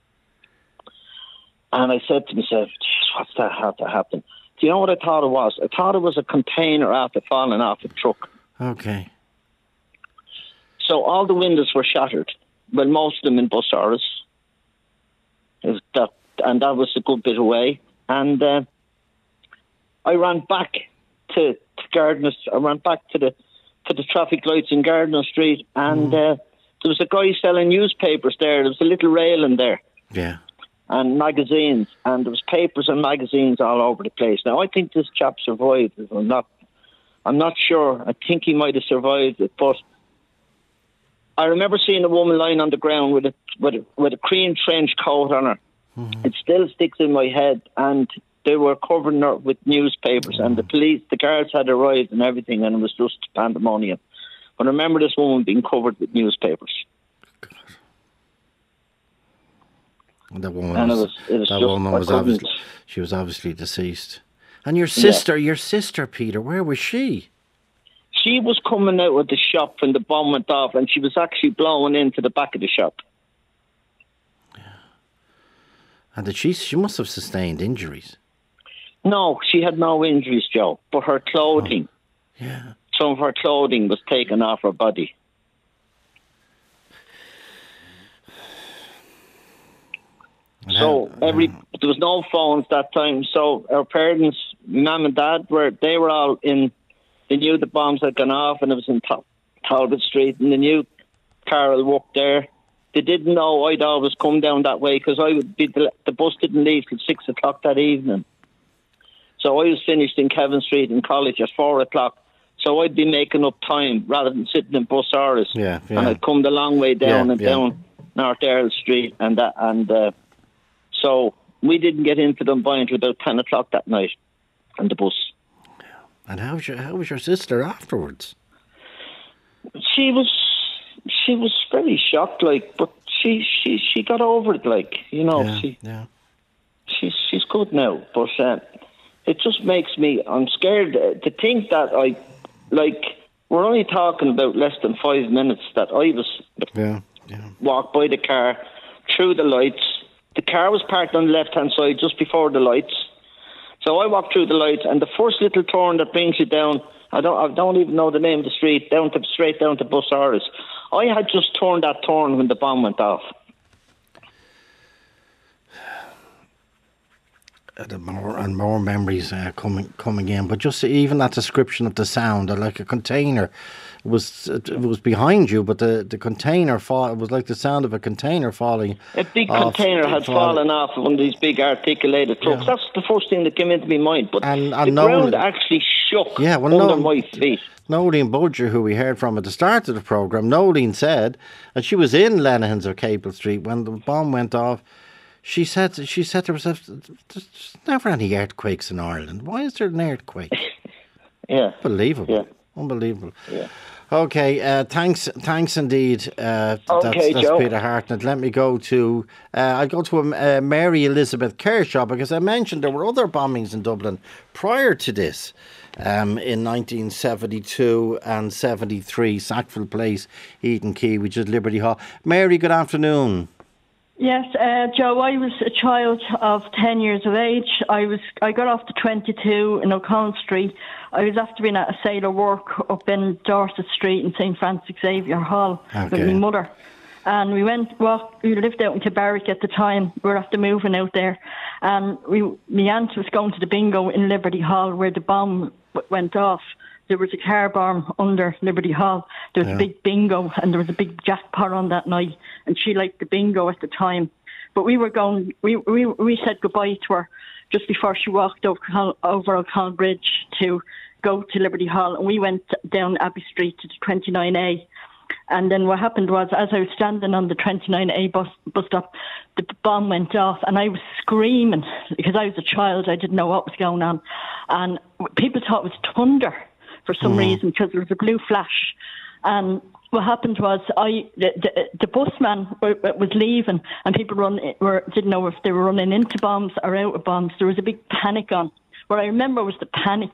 And I said to myself, what's that had to happen? Do you know what I thought it was? I thought it was a container after falling off a truck. Okay. So all the windows were shattered. Well, most of them in Busaras. That, and that was a good bit away. And uh, I ran back to, to Gardiner. I ran back to the to the traffic lights in Gardiner Street, and mm. uh, there was a guy selling newspapers there. There was a little railing there. Yeah. And magazines, and there was papers and magazines all over the place. Now, I think this chap survived. I'm not, I'm not sure. I think he might have survived it, but I remember seeing a woman lying on the ground with a with a, with a cream trench coat on her. Mm-hmm. It still sticks in my head, and they were covering her with newspapers, mm-hmm. and the police, the guards had arrived and everything, and it was just pandemonium. But I remember this woman being covered with newspapers. That woman and was, it was, it was that just, woman was obviously, she was obviously deceased. And your sister, yeah. your sister, Peter, where was she? She was coming out of the shop when the bomb went off, and she was actually blowing into the back of the shop. Yeah. And did she, she must have sustained injuries. No, she had no injuries, Joe, but her clothing, oh. yeah. some of her clothing was taken off her body. So every there was no phones that time. So our parents, mum and dad, were they were all in. They knew the bombs had gone off, and it was in Tal- Talbot Street, and they knew Carol worked there. They didn't know I'd always come down that way because I would be the, the bus didn't leave till six o'clock that evening. So I was finished in Kevin Street in college at four o'clock. So I'd be making up time rather than sitting in Busaras. Yeah, yeah. And I'd come the long way down yeah, and yeah. down North Earl Street and that and. Uh, So we didn't get into Dunboyne until about ten o'clock that night on the bus. And how was your how was your sister afterwards? She was she was very shocked, like, but she she, she got over it, like, you know. Yeah, she yeah. she's she's good now, but uh, it just makes me, I'm scared to think that I, like, we're only talking about less than five minutes that I was yeah, yeah. walked by the car, through the lights. The car was parked on the left-hand side just before the lights. So I walked through the lights, and the first little turn that brings you down, I don't I don't even know the name of the street, down to straight down to Busaras. I had just turned that turn when the bomb went off. Uh, more and more memories uh, coming coming in, but just even that description of the sound, uh, like a container was it was behind you, but the, the container fall. It was like the sound of a container falling. A big off, container had falling. fallen off one of these big articulated trucks. Yeah. That's the first thing that came into my mind. But and, and the no, ground actually shook yeah, well, under no, my feet. Nolene Budger, who we heard from at the start of the programme, Nolene said, and she was in Lenihan's or Capel Street when the bomb went off. She said, she said to herself, "There's never any earthquakes in Ireland. Why is there an earthquake?" Yeah, unbelievable, yeah. unbelievable. Yeah. Okay, uh, thanks, thanks indeed. Uh, okay, that's, that's Joe. Peter Hartnett. Let me go to, uh, I'll go to uh, Mary Elizabeth Kershaw, because I mentioned there were other bombings in Dublin prior to this. Um, in nineteen seventy-two and seventy-three, Sackville Place, Eden Quay, which is Liberty Hall. Mary, good afternoon. Yes, uh, Joe, I was a child of ten years of age. I was I got off the twenty-two in O'Connell Street. I was after being at a sailor work up in Dorset Street in Saint Francis Xavier Hall okay. with my mother. And we went, well, we lived out in Kilbarrack at the time. We were after moving out there. And we, my aunt was going to the bingo in Liberty Hall where the bomb w- went off. There was a car bomb under Liberty Hall. There was yeah. a big bingo and there was a big jackpot on that night. And she liked the bingo at the time. But we were going, we we, we said goodbye to her just before she walked over, over O'Connell Bridge to go to Liberty Hall. And we went down Abbey Street to the twenty-nine A. And then what happened was, as I was standing on the twenty-nine A bus, bus stop, the bomb went off and I was screaming because I was a child. I didn't know what was going on. And people thought it was thunder for some mm. reason because there was a blue flash. And what happened was I the, the, the busman was leaving and people run, were, didn't know if they were running into bombs or out of bombs. There was a big panic on. What I remember was the panic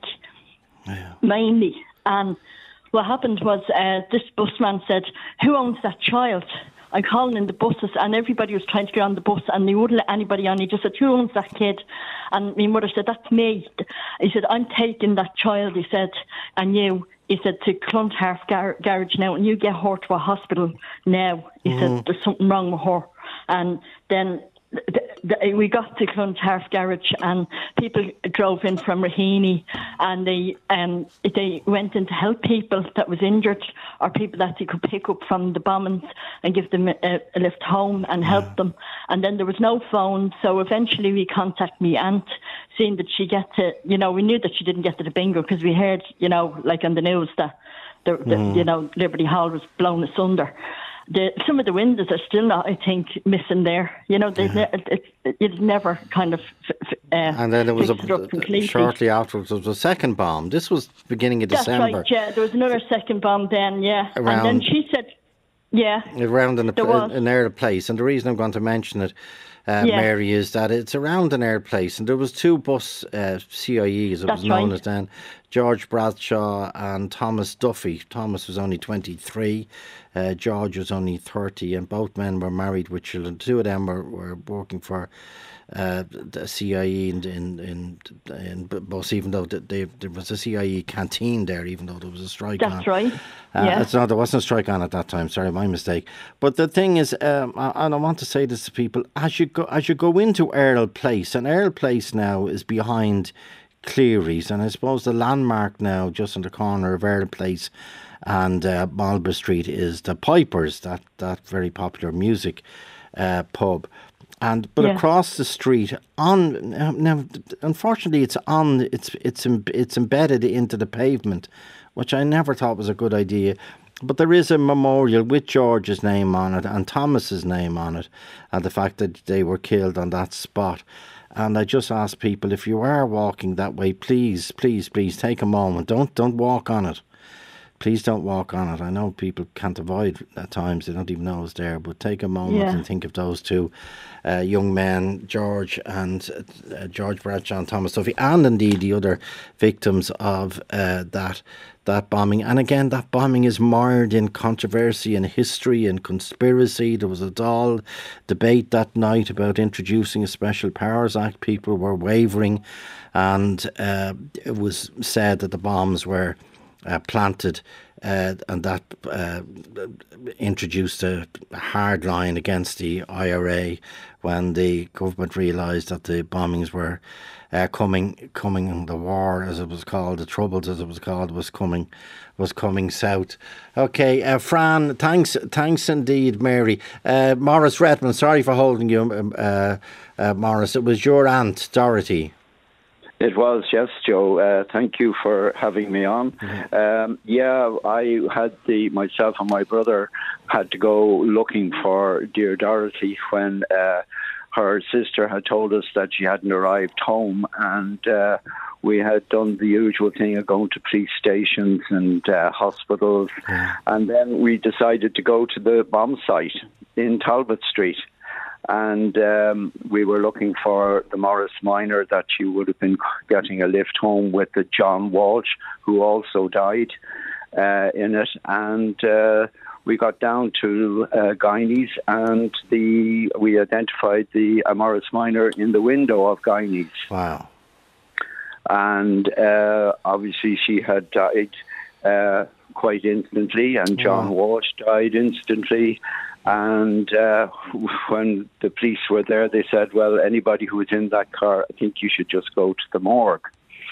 yeah. mainly. And what happened was uh, this busman said, "Who owns that child?" I'm calling in the buses and everybody was trying to get on the bus and they wouldn't let anybody on. He just said, "Who owns that kid?" And my mother said, "That's me." He said, "I'm taking that child," he said, "and you," he said, "to Clontarf gar- Garage now and you get her to a hospital now." He mm. said, "There's something wrong with her." And then the, the, we got to Clontarf Garage and people drove in from Raheny and they um, they went in to help people that was injured or people that they could pick up from the bombings and give them a, a lift home and help yeah. them. And then there was no phone, so eventually we contacted my aunt, seeing that she get to, you know, we knew that she didn't get to the bingo because we heard, you know, like on the news that, the, the, mm. you know, Liberty Hall was blown asunder. The, some of the windows are still not, I think, missing there. You know, they yeah. ne- it, it, it never kind of uh, and then there was a, shortly afterwards there was a second bomb. This was beginning of That's December. Right, yeah. There was another second bomb then, yeah. Around, and then she said, yeah. Around an, an, an air place. And the reason I'm going to mention it, uh, yeah. Mary, is that it's around an air place. And there was two bus uh, C I Es, it That's was known right. as then, George Bradshaw and Thomas Duffy. Thomas was only twenty-three. Uh, George was only thirty, and both men were married with children. Two of them were, were working for uh, the C I E in, in, in, in bus, even though they, there was a C I E canteen there, even though there was a strike That's on. That's right. Uh, yeah. It's not, there wasn't a strike on at that time. Sorry, my mistake. But the thing is, um, and I want to say this to people, as you go, as you go into Earl Place, and Earl Place now is behind Cleary's, and I suppose the landmark now, just on the corner of Earl Place and uh, Marlborough Street, is the Pipers, that, that very popular music uh, pub. And but yeah. across the street, on now, unfortunately, it's on it's it's it's embedded into the pavement, which I never thought was a good idea. But there is a memorial with George's name on it and Thomas's name on it, and the fact that they were killed on that spot. And I just ask people, if you are walking that way, please, please, please take a moment. Don't don't walk on it. please don't walk on it. I know people can't avoid at times, they don't even know it's there, but take a moment Yeah. and think of those two uh, young men, George and uh, George Bradshaw and Thomas Duffy, and indeed the other victims of uh, that that bombing. And again, that bombing is mired in controversy and history and conspiracy. There was a dull debate that night about introducing a Special Powers Act. People were wavering, and uh, it was said that the bombs were uh, planted uh, and that uh, introduced a hard line against the I R A when the government realised that the bombings were Uh, coming, coming, the war, as it was called, the troubles, as it was called, was coming, was coming south. Okay, uh, Fran, thanks, thanks indeed, Mary. Uh, Maurice Redmond, sorry for holding you, um, uh, uh, Maurice. It was your aunt, Dorothy. It was, yes, Joe. Uh, thank you for having me on. Mm-hmm. Um, yeah, I had the myself and my brother had to go looking for dear Dorothy when Uh, her sister had told us that she hadn't arrived home, and uh, we had done the usual thing of going to police stations and uh, hospitals. Yeah. And then we decided to go to the bomb site in Talbot Street. And um, we were looking for the Morris minor that she would have been getting a lift home with, the John Walsh, who also died uh, in it. And Uh, we got down to uh, Guineas, and the we identified the uh, Morris minor in the window of Guineas. Wow. And uh, obviously she had died uh, quite instantly, and John wow. Walsh died instantly. And uh, when the police were there, they said, well, anybody who was in that car, I think you should just go to the morgue.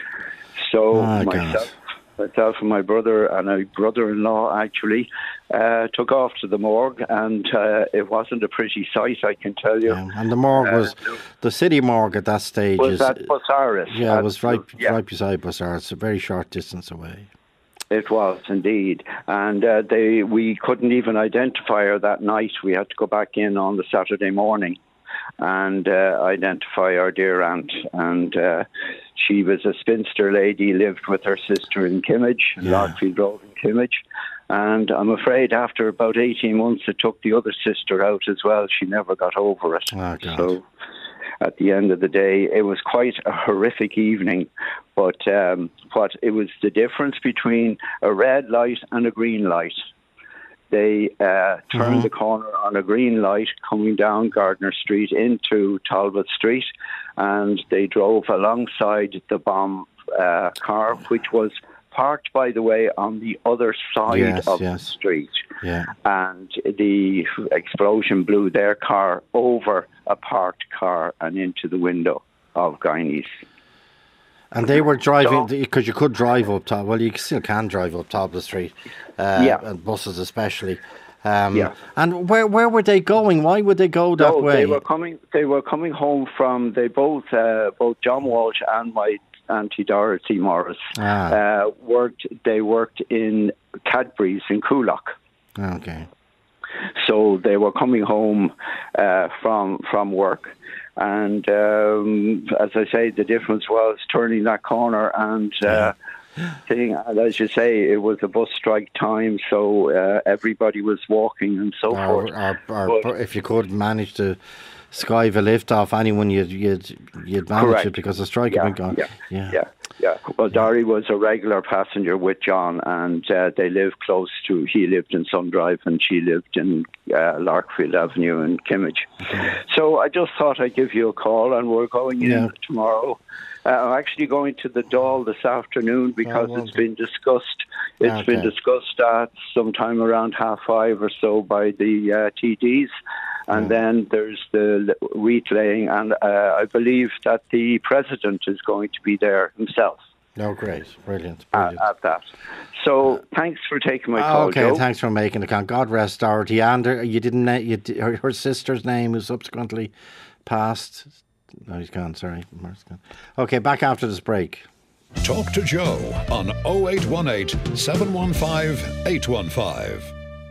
So oh, myself... God. Myself and my brother and my brother-in-law actually uh, took off to the morgue, and uh, it wasn't a pretty sight, I can tell you. Yeah, and the morgue was uh, the city morgue at that stage. Was is, that Busaris? Yeah, it was right, yeah. right beside Busaris, a very short distance away. It was indeed, and uh, they we couldn't even identify her that night. We had to go back in on the Saturday morning and uh, identify our dear aunt, and uh, she was a spinster lady, lived with her sister in Kimmage, yeah. Larkfield Road in Kimmage, and I'm afraid after about eighteen months it took the other sister out as well. She never got over it. Oh, God. So at the end of the day, it was quite a horrific evening, but um, what it was the difference between a red light and a green light. They uh, turned mm-hmm. the corner on a green light coming down Gardner Street into Talbot Street, and they drove alongside the bomb uh, car, which was parked, by the way, on the other side yes, of yes. the street. Yeah. And the explosion blew their car over a parked car and into the window of Guineas. And they were driving, because you could drive up top, well, you still can drive up Talbot Street, uh, yeah. and buses especially. Um, yeah. And where where were they going? Why would they go that no, way? They were coming. They were coming home from. They both, uh, both John Walsh and my auntie Dorothy Morris, ah. uh, worked. They worked in Cadbury's in Coolock. Okay. So they were coming home uh, from from work. And um, as I say, the difference was turning that corner and uh, thing. And as you say, it was a bus strike time, so uh, everybody was walking and so or, forth. Or, or but, if you could manage to skive a lift off anyone, you'd you'd you'd manage correct. it because the strike yeah, had been gone. Yeah, yeah, yeah. yeah. Well, Dari was a regular passenger with John, and uh, they lived close to. He lived in Sundrive, and she lived in uh, Larkfield Avenue in Kimmage. Okay. So I just thought I'd give you a call, and we're going in yeah. tomorrow. Uh, I'm actually going to the Dáil this afternoon because oh, well, it's been discussed. It's okay. been discussed at sometime around half five or so by the uh, T Ds. And yeah. then there's the wreath laying, and uh, I believe that the president is going to be there himself. Oh, great. Brilliant. Brilliant. Uh, at that. So, uh, thanks for taking my call, Okay, Joe. thanks for making the call. God rest Dorothy. And her, you didn't, you, her, her sister's name was subsequently passed. No, he's gone, sorry. Gone. Okay, back after this break. Talk to Joe on oh eight one eight, seven one five, eight one five.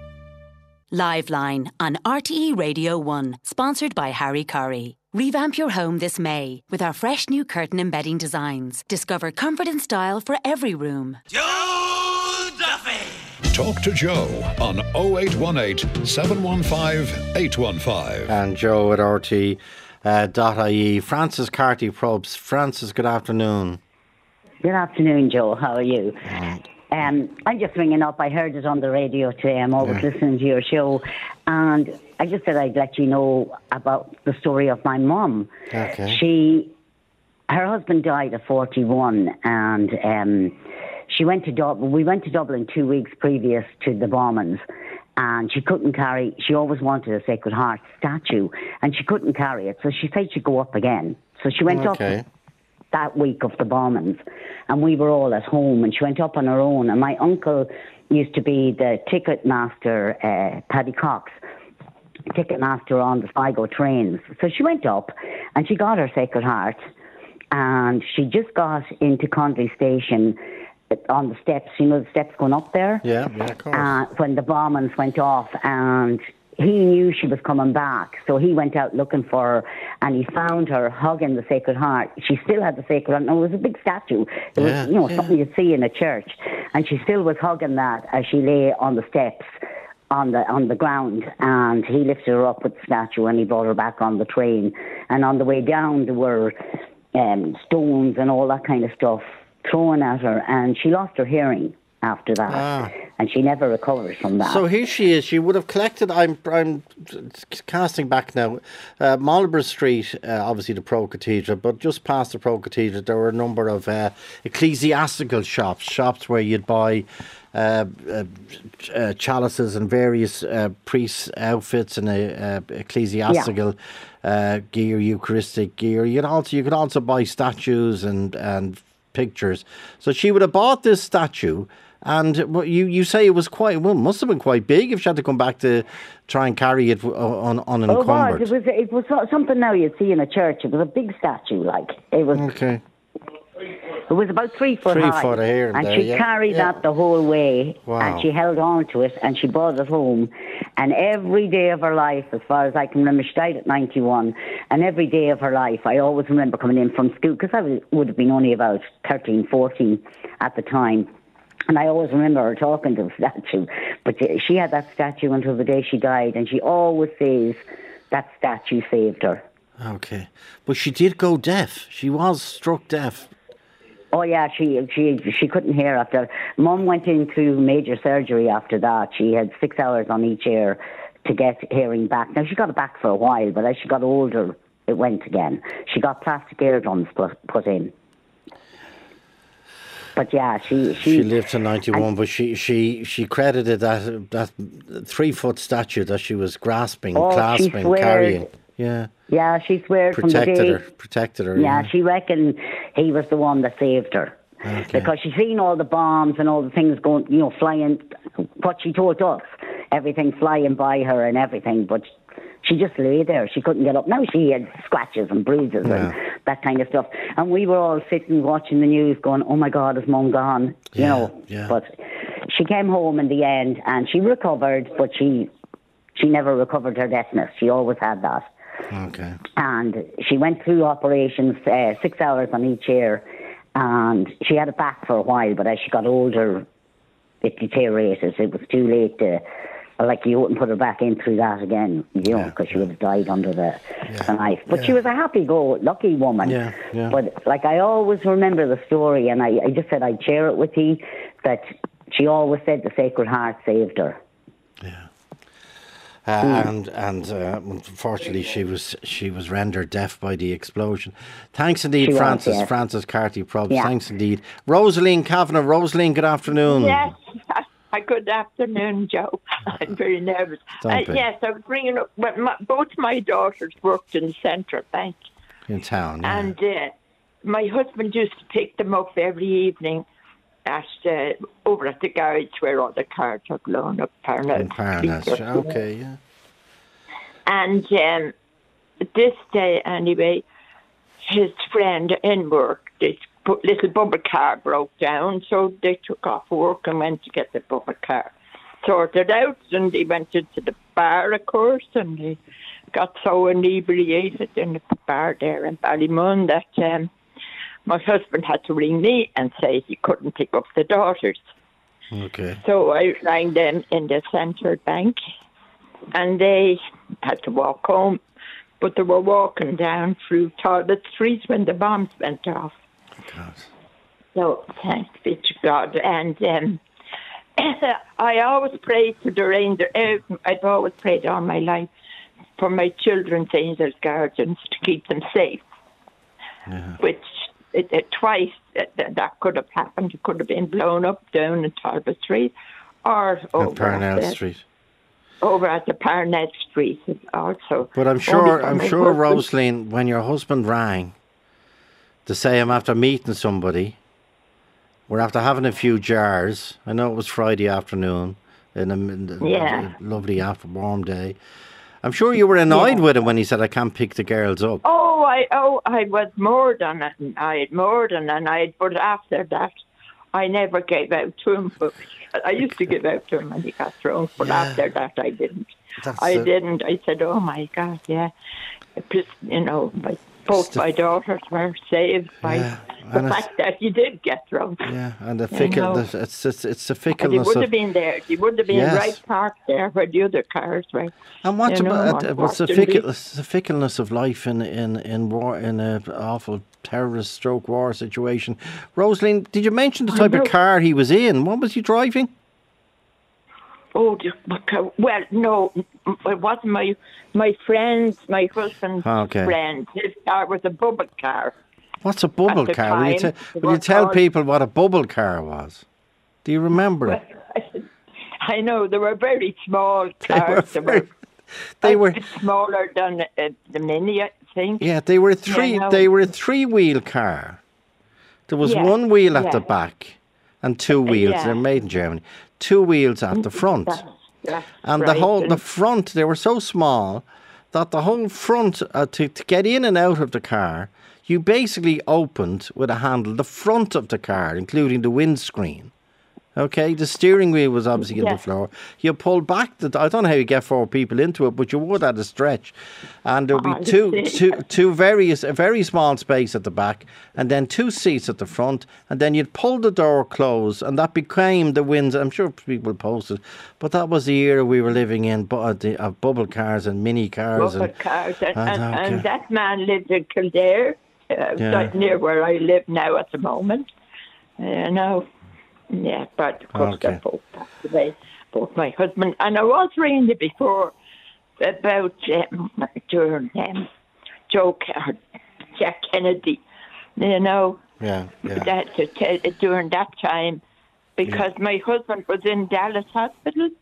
Live Line on R T E Radio one, sponsored by Harry Curry. Revamp your home this May with our fresh new curtain and bedding designs. Discover comfort and style for every room. Joe Duffy! Talk to Joe on oh eight one eight, seven one five, eight one five. And Joe at R T dot I E. Francis Carty Probst. Francis, good afternoon. Good afternoon, Joe. How are you? Um, I'm just ringing up. I heard it on the radio today. I'm always yeah. listening to your show. And I just said I'd let you know about the story of my mum. Okay. She, her husband died at forty-one, and um, she went to Dublin. We went to Dublin two weeks previous to the bombings. And she couldn't carry, she always wanted a Sacred Heart statue, and she couldn't carry it. So she said she'd go up again. So she went okay. up that week of the bombings, and we were all at home, and she went up on her own. And my uncle used to be the ticket master, uh, Paddy Cox, ticket master on the Sligo trains. So she went up, and she got her Sacred Heart, and she just got into Condley Station on the steps, you know, the steps going up there. Yeah, yeah, of course. Uh, when the bombings went off, and he knew she was coming back, so he went out looking for her, and he found her hugging the Sacred Heart. She still had the Sacred Heart. No, it was a big statue. It yeah, was, you know, yeah. something you'd see in a church, and she still was hugging that as she lay on the steps on the on the ground, and he lifted her up with the statue, and he brought her back on the train. And on the way down, there were um, stones and all that kind of stuff thrown at her, and she lost her hearing after that, ah. and she never recovered from that. So here she is. She would have collected. I'm I'm casting back now. Uh, Marlborough Street, uh, obviously the Pro Cathedral, but just past the Pro Cathedral, there were a number of uh, ecclesiastical shops, shops where you'd buy uh, uh, uh, chalices and various uh, priests' outfits and uh, uh, ecclesiastical yeah. uh, gear, Eucharistic gear. You'd also you could also buy statues and and pictures. So she would have bought this statue, and you you say it was quite, well, must have been quite big if she had to come back to try and carry it un, unencumbered. Oh, it was, it was something now you'd see in a church. It was a big statue, like it was. Okay. It was about three foot three high, foot here and, and there, she yeah. carried yeah. that the whole way, wow. and she held on to it, and she brought it home. And every day of her life, as far as I can remember, she died at ninety-one, and every day of her life, I always remember coming in from school, because I was, would have been only about thirteen, fourteen at the time, and I always remember her talking to the statue. But she had that statue until the day she died, and she always says that statue saved her. Okay. But she did go deaf. She was struck deaf. Oh yeah, she she she couldn't hear after. Mum went into major surgery after that. She had six hours on each ear to get hearing back. Now she got it back for a while, but as she got older, it went again. She got plastic eardrums put, put in. But yeah, she she, she lived to ninety-one, but she, she, she credited that that three foot statue that she was grasping, oh, clasping, carrying. Yeah. Yeah, she swears protected from the day, her. Protected her. Yeah, yeah, she reckoned he was the one that saved her. Okay. Because she's seen all the bombs and all the things going, you know, flying, what she told us, everything flying by her and everything, but she just lay there. She couldn't get up. Now she had scratches and bruises yeah. and that kind of stuff. And we were all sitting watching the news going, oh my God, is Mum gone? You yeah, know, yeah. But she came home in the end and she recovered, but she she never recovered her deafness. She always had that. Okay. And she went through operations, uh, six hours on each ear, and she had it back for a while, but as she got older, it deteriorated. It was too late to, like, you wouldn't put her back in through that again, you know, because yeah, she would have died under the, yeah. the knife. But yeah. she was a happy-go-lucky woman. Yeah, yeah. But, like, I always remember the story, and I, I just said I'd share it with you, that she always said the Sacred Heart saved her. Yeah. Uh, mm. And and uh, unfortunately, she was she was rendered deaf by the explosion. Thanks indeed, she Francis. Was, yes. Francis Carty Probst. Yeah. Thanks indeed. Rosaline Kavanagh. Rosaline, good afternoon. Yes. Good afternoon, Joe. I'm very nervous. Uh, yes, I was bringing up. Well, my, both my daughters worked in the Central Bank in town, yeah. and uh, my husband used to pick them up every evening at uh, over at the garage where all the cars are blown up. In Parnas, okay, yeah. And um, this day, anyway, his friend in work, this little bubble car broke down, so they took off work and went to get the bubble car sorted out, and they went into the bar, of course, and they got so inebriated in the bar there in Ballymun that um, my husband had to ring me and say he couldn't pick up the daughters. Okay. So I rang them in the Central Bank, and they had to walk home, but they were walking down through Talbot Street when the bombs went off. God. So thanks be to God. And um, I always prayed for the Rangers. I've always prayed all my life for my children's angels, guardians, to keep them safe. Yeah. Which it, it, twice that, that could have happened. It could have been blown up down in Talbot Street, or over Parnell at the, Street. over at the Parnell Street also. But I'm Only sure, for I'm my sure, husband. Rosaleen, when your husband rang to say I'm after meeting somebody, we're after having a few jars. I know it was Friday afternoon, in a, in a, Yeah. a lovely after warm day. I'm sure you were annoyed Yeah. with him when he said I can't pick the girls up. Oh, I oh I was more than I had more than an I. But after that, I never gave out to him. But I used to give out to him when he got drunk. But Yeah. after that, I didn't. That's I the- didn't. I said, "Oh my God, yeah." Just, you know, my, both my daughters were saved by Yeah, the and it's- fact that he did get drunk. Yeah, and the You fickle, know. the, it's, it's it's the And he fickleness would of. have been there. He would have been Yes. right parked there where the other cars were. And what you know, about uh, what's the unfortunately. fickle, the fickleness of life in in in war in a awful terrorist stroke war situation? Rosaleen, did you mention the I type of know. car he was in? What was he driving? Oh, the- well, no, it wasn't my my friend's, my husband's Okay. friend. His car was a bubble car. What's a bubble At the car? Will you, time, te- it will you was tell called- people what a bubble car was? Do you remember it? I know they were very small They were cars. They were, very- they a were- bit smaller than uh, the Mini, I think. Yeah, they were three. Yeah, no. They were a three-wheel car. There was Yeah, one wheel at yeah. the back, and two wheels. yeah. They're made in Germany. Two wheels at the front. That's- that's And the right, whole, the and- front, they were so small that the whole front, uh, to, to get in and out of the car, you basically opened with a handle the front of the car, including the windscreen. Okay, the steering wheel was obviously on Yeah. the floor. You pulled back the. I don't know how you get four people into it, but you would at a stretch, and there would Oh, be two, you see. two, two various, a very small space at the back, and then two seats at the front, and then you'd pull the door close, and that became the winds. I'm sure people posted, but that was the era we were living in, but uh, of bubble cars and mini cars Bubble and cars. And, I and, don't and care. that man lived in Kildare, uh, Yeah. right near where I live now at the moment. You know, yeah, but of course Okay. they're both passed away, both my husband. And I was reading it before about um, during um, Joe Car- Jack Kennedy, you know, yeah, yeah. that to tell- during that time, because my husband was in Dallas Hospital.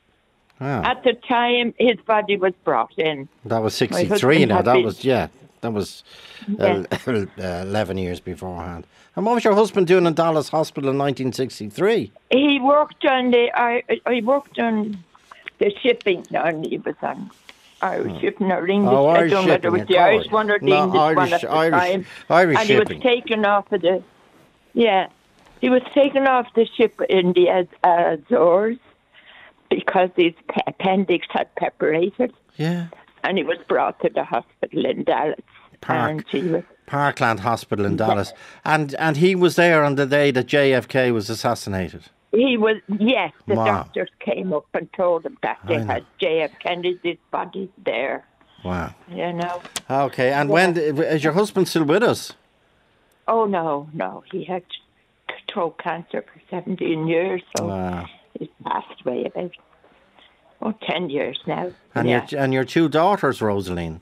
Ah, At the time, his body was brought in. that was my sixty-three. husband Now had that been- was yeah, that was Yeah. uh, eleven years beforehand. And what was your husband doing in Dallas Hospital in nineteen sixty-three? He worked on the. I I worked on the shipping. On he was on Irish shipping or English. Oh, I Irish don't know whether it was shipping, the of Irish course. one or the No, English one Irish- at the Irish- time. Irish and shipping. he was taken off of the. Yeah, he was taken off the ship in the Az- Azores because his pe- appendix had perforated, Yeah. and he was brought to the hospital in Dallas. Park. And he was. Parkland Hospital in Dallas. And and he was there on the day that J F K was assassinated. He was, yes, the Wow. doctors came up and told him that they I know. had J F Kennedy's body there, Wow. you know. Okay, and when is your husband still with us? Oh, no, no, he had throat cancer for seventeen years, so Wow. he's passed away about, oh, ten years now. And yeah. your and your two daughters, Rosaleen.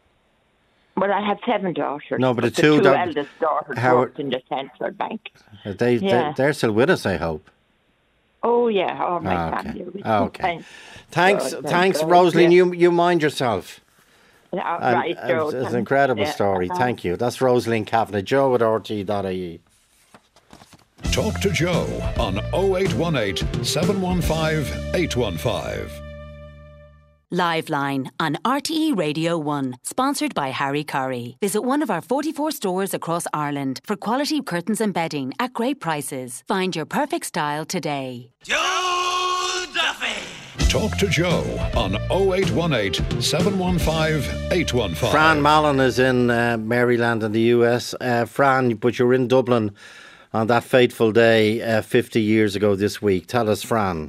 Well, I have seven daughters. No, but the the two two da- eldest daughters how- worked in the central bank. Uh, They, Yeah. they they're still with us, I hope. Oh, yeah, all my Ah, okay. family. was- Ah, okay. Thanks. Thanks, God, thanks, God, Rosaleen. yeah. You you mind yourself. Yeah, And- right, and Joe, it's an thanks. incredible Yeah, story. uh-huh. Thank you. That's Rosaleen Kavanagh. Joe at R T dot I E. Talk to Joe on oh eight one eight, seven one five, eight one five. Liveline on R T E Radio one, sponsored by Harry Curry. Visit one of our forty-four stores across Ireland for quality curtains and bedding at great prices. Find your perfect style today. Joe Duffy. Talk to Joe on oh eight one eight, seven one five, eight one five. Fran Mallon is in uh, Maryland in the U S. Uh, Fran, but you're in Dublin on that fateful day uh, fifty years ago this week. Tell us, Fran.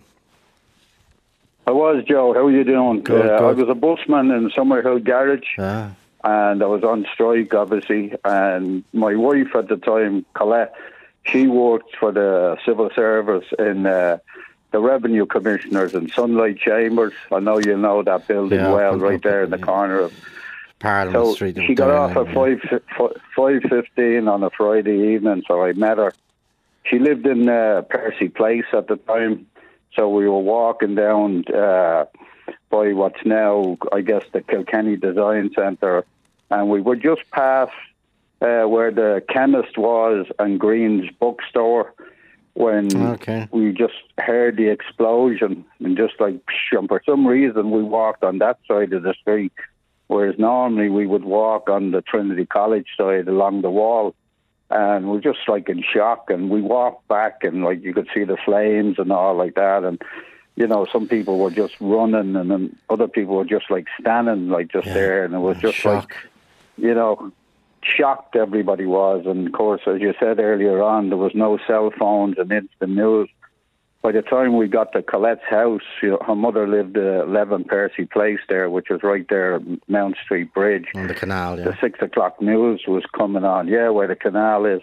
I was, Joe. How are you doing? Good, uh, good. I was a busman in Summerhill Garage, Ah. and I was on strike, obviously. And my wife at the time, Colette, she worked for the civil service in uh, the Revenue Commissioners in Sunlight Chambers. I know you know that building Yeah, well, up- right up- there in the corner of Parliament so Street. she got off at five five fifteen on a Friday evening. So I met her. She lived in uh, Percy Place at the time. So we were walking down uh, by what's now, I guess, the Kilkenny Design Centre, and we were just past uh, where the chemist was and Green's bookstore when Okay. we just heard the explosion, and just like, psh, and for some reason we walked on that side of the street, whereas normally we would walk on the Trinity College side along the wall. And we're just like in shock, and we walked back, and like you could see the flames and all like that, and you know, some people were just running, and then other people were just like standing like just Yeah. there, and it was just Shock. like, you know, shocked everybody was. And of course, as you said earlier on, there was no cell phones and instant news. By the time we got to Colette's house, you know, her mother lived at eleven Percy Place there, which was right there at Mount Street Bridge. On the canal, yeah. The six o'clock news was coming on, yeah, where the canal is.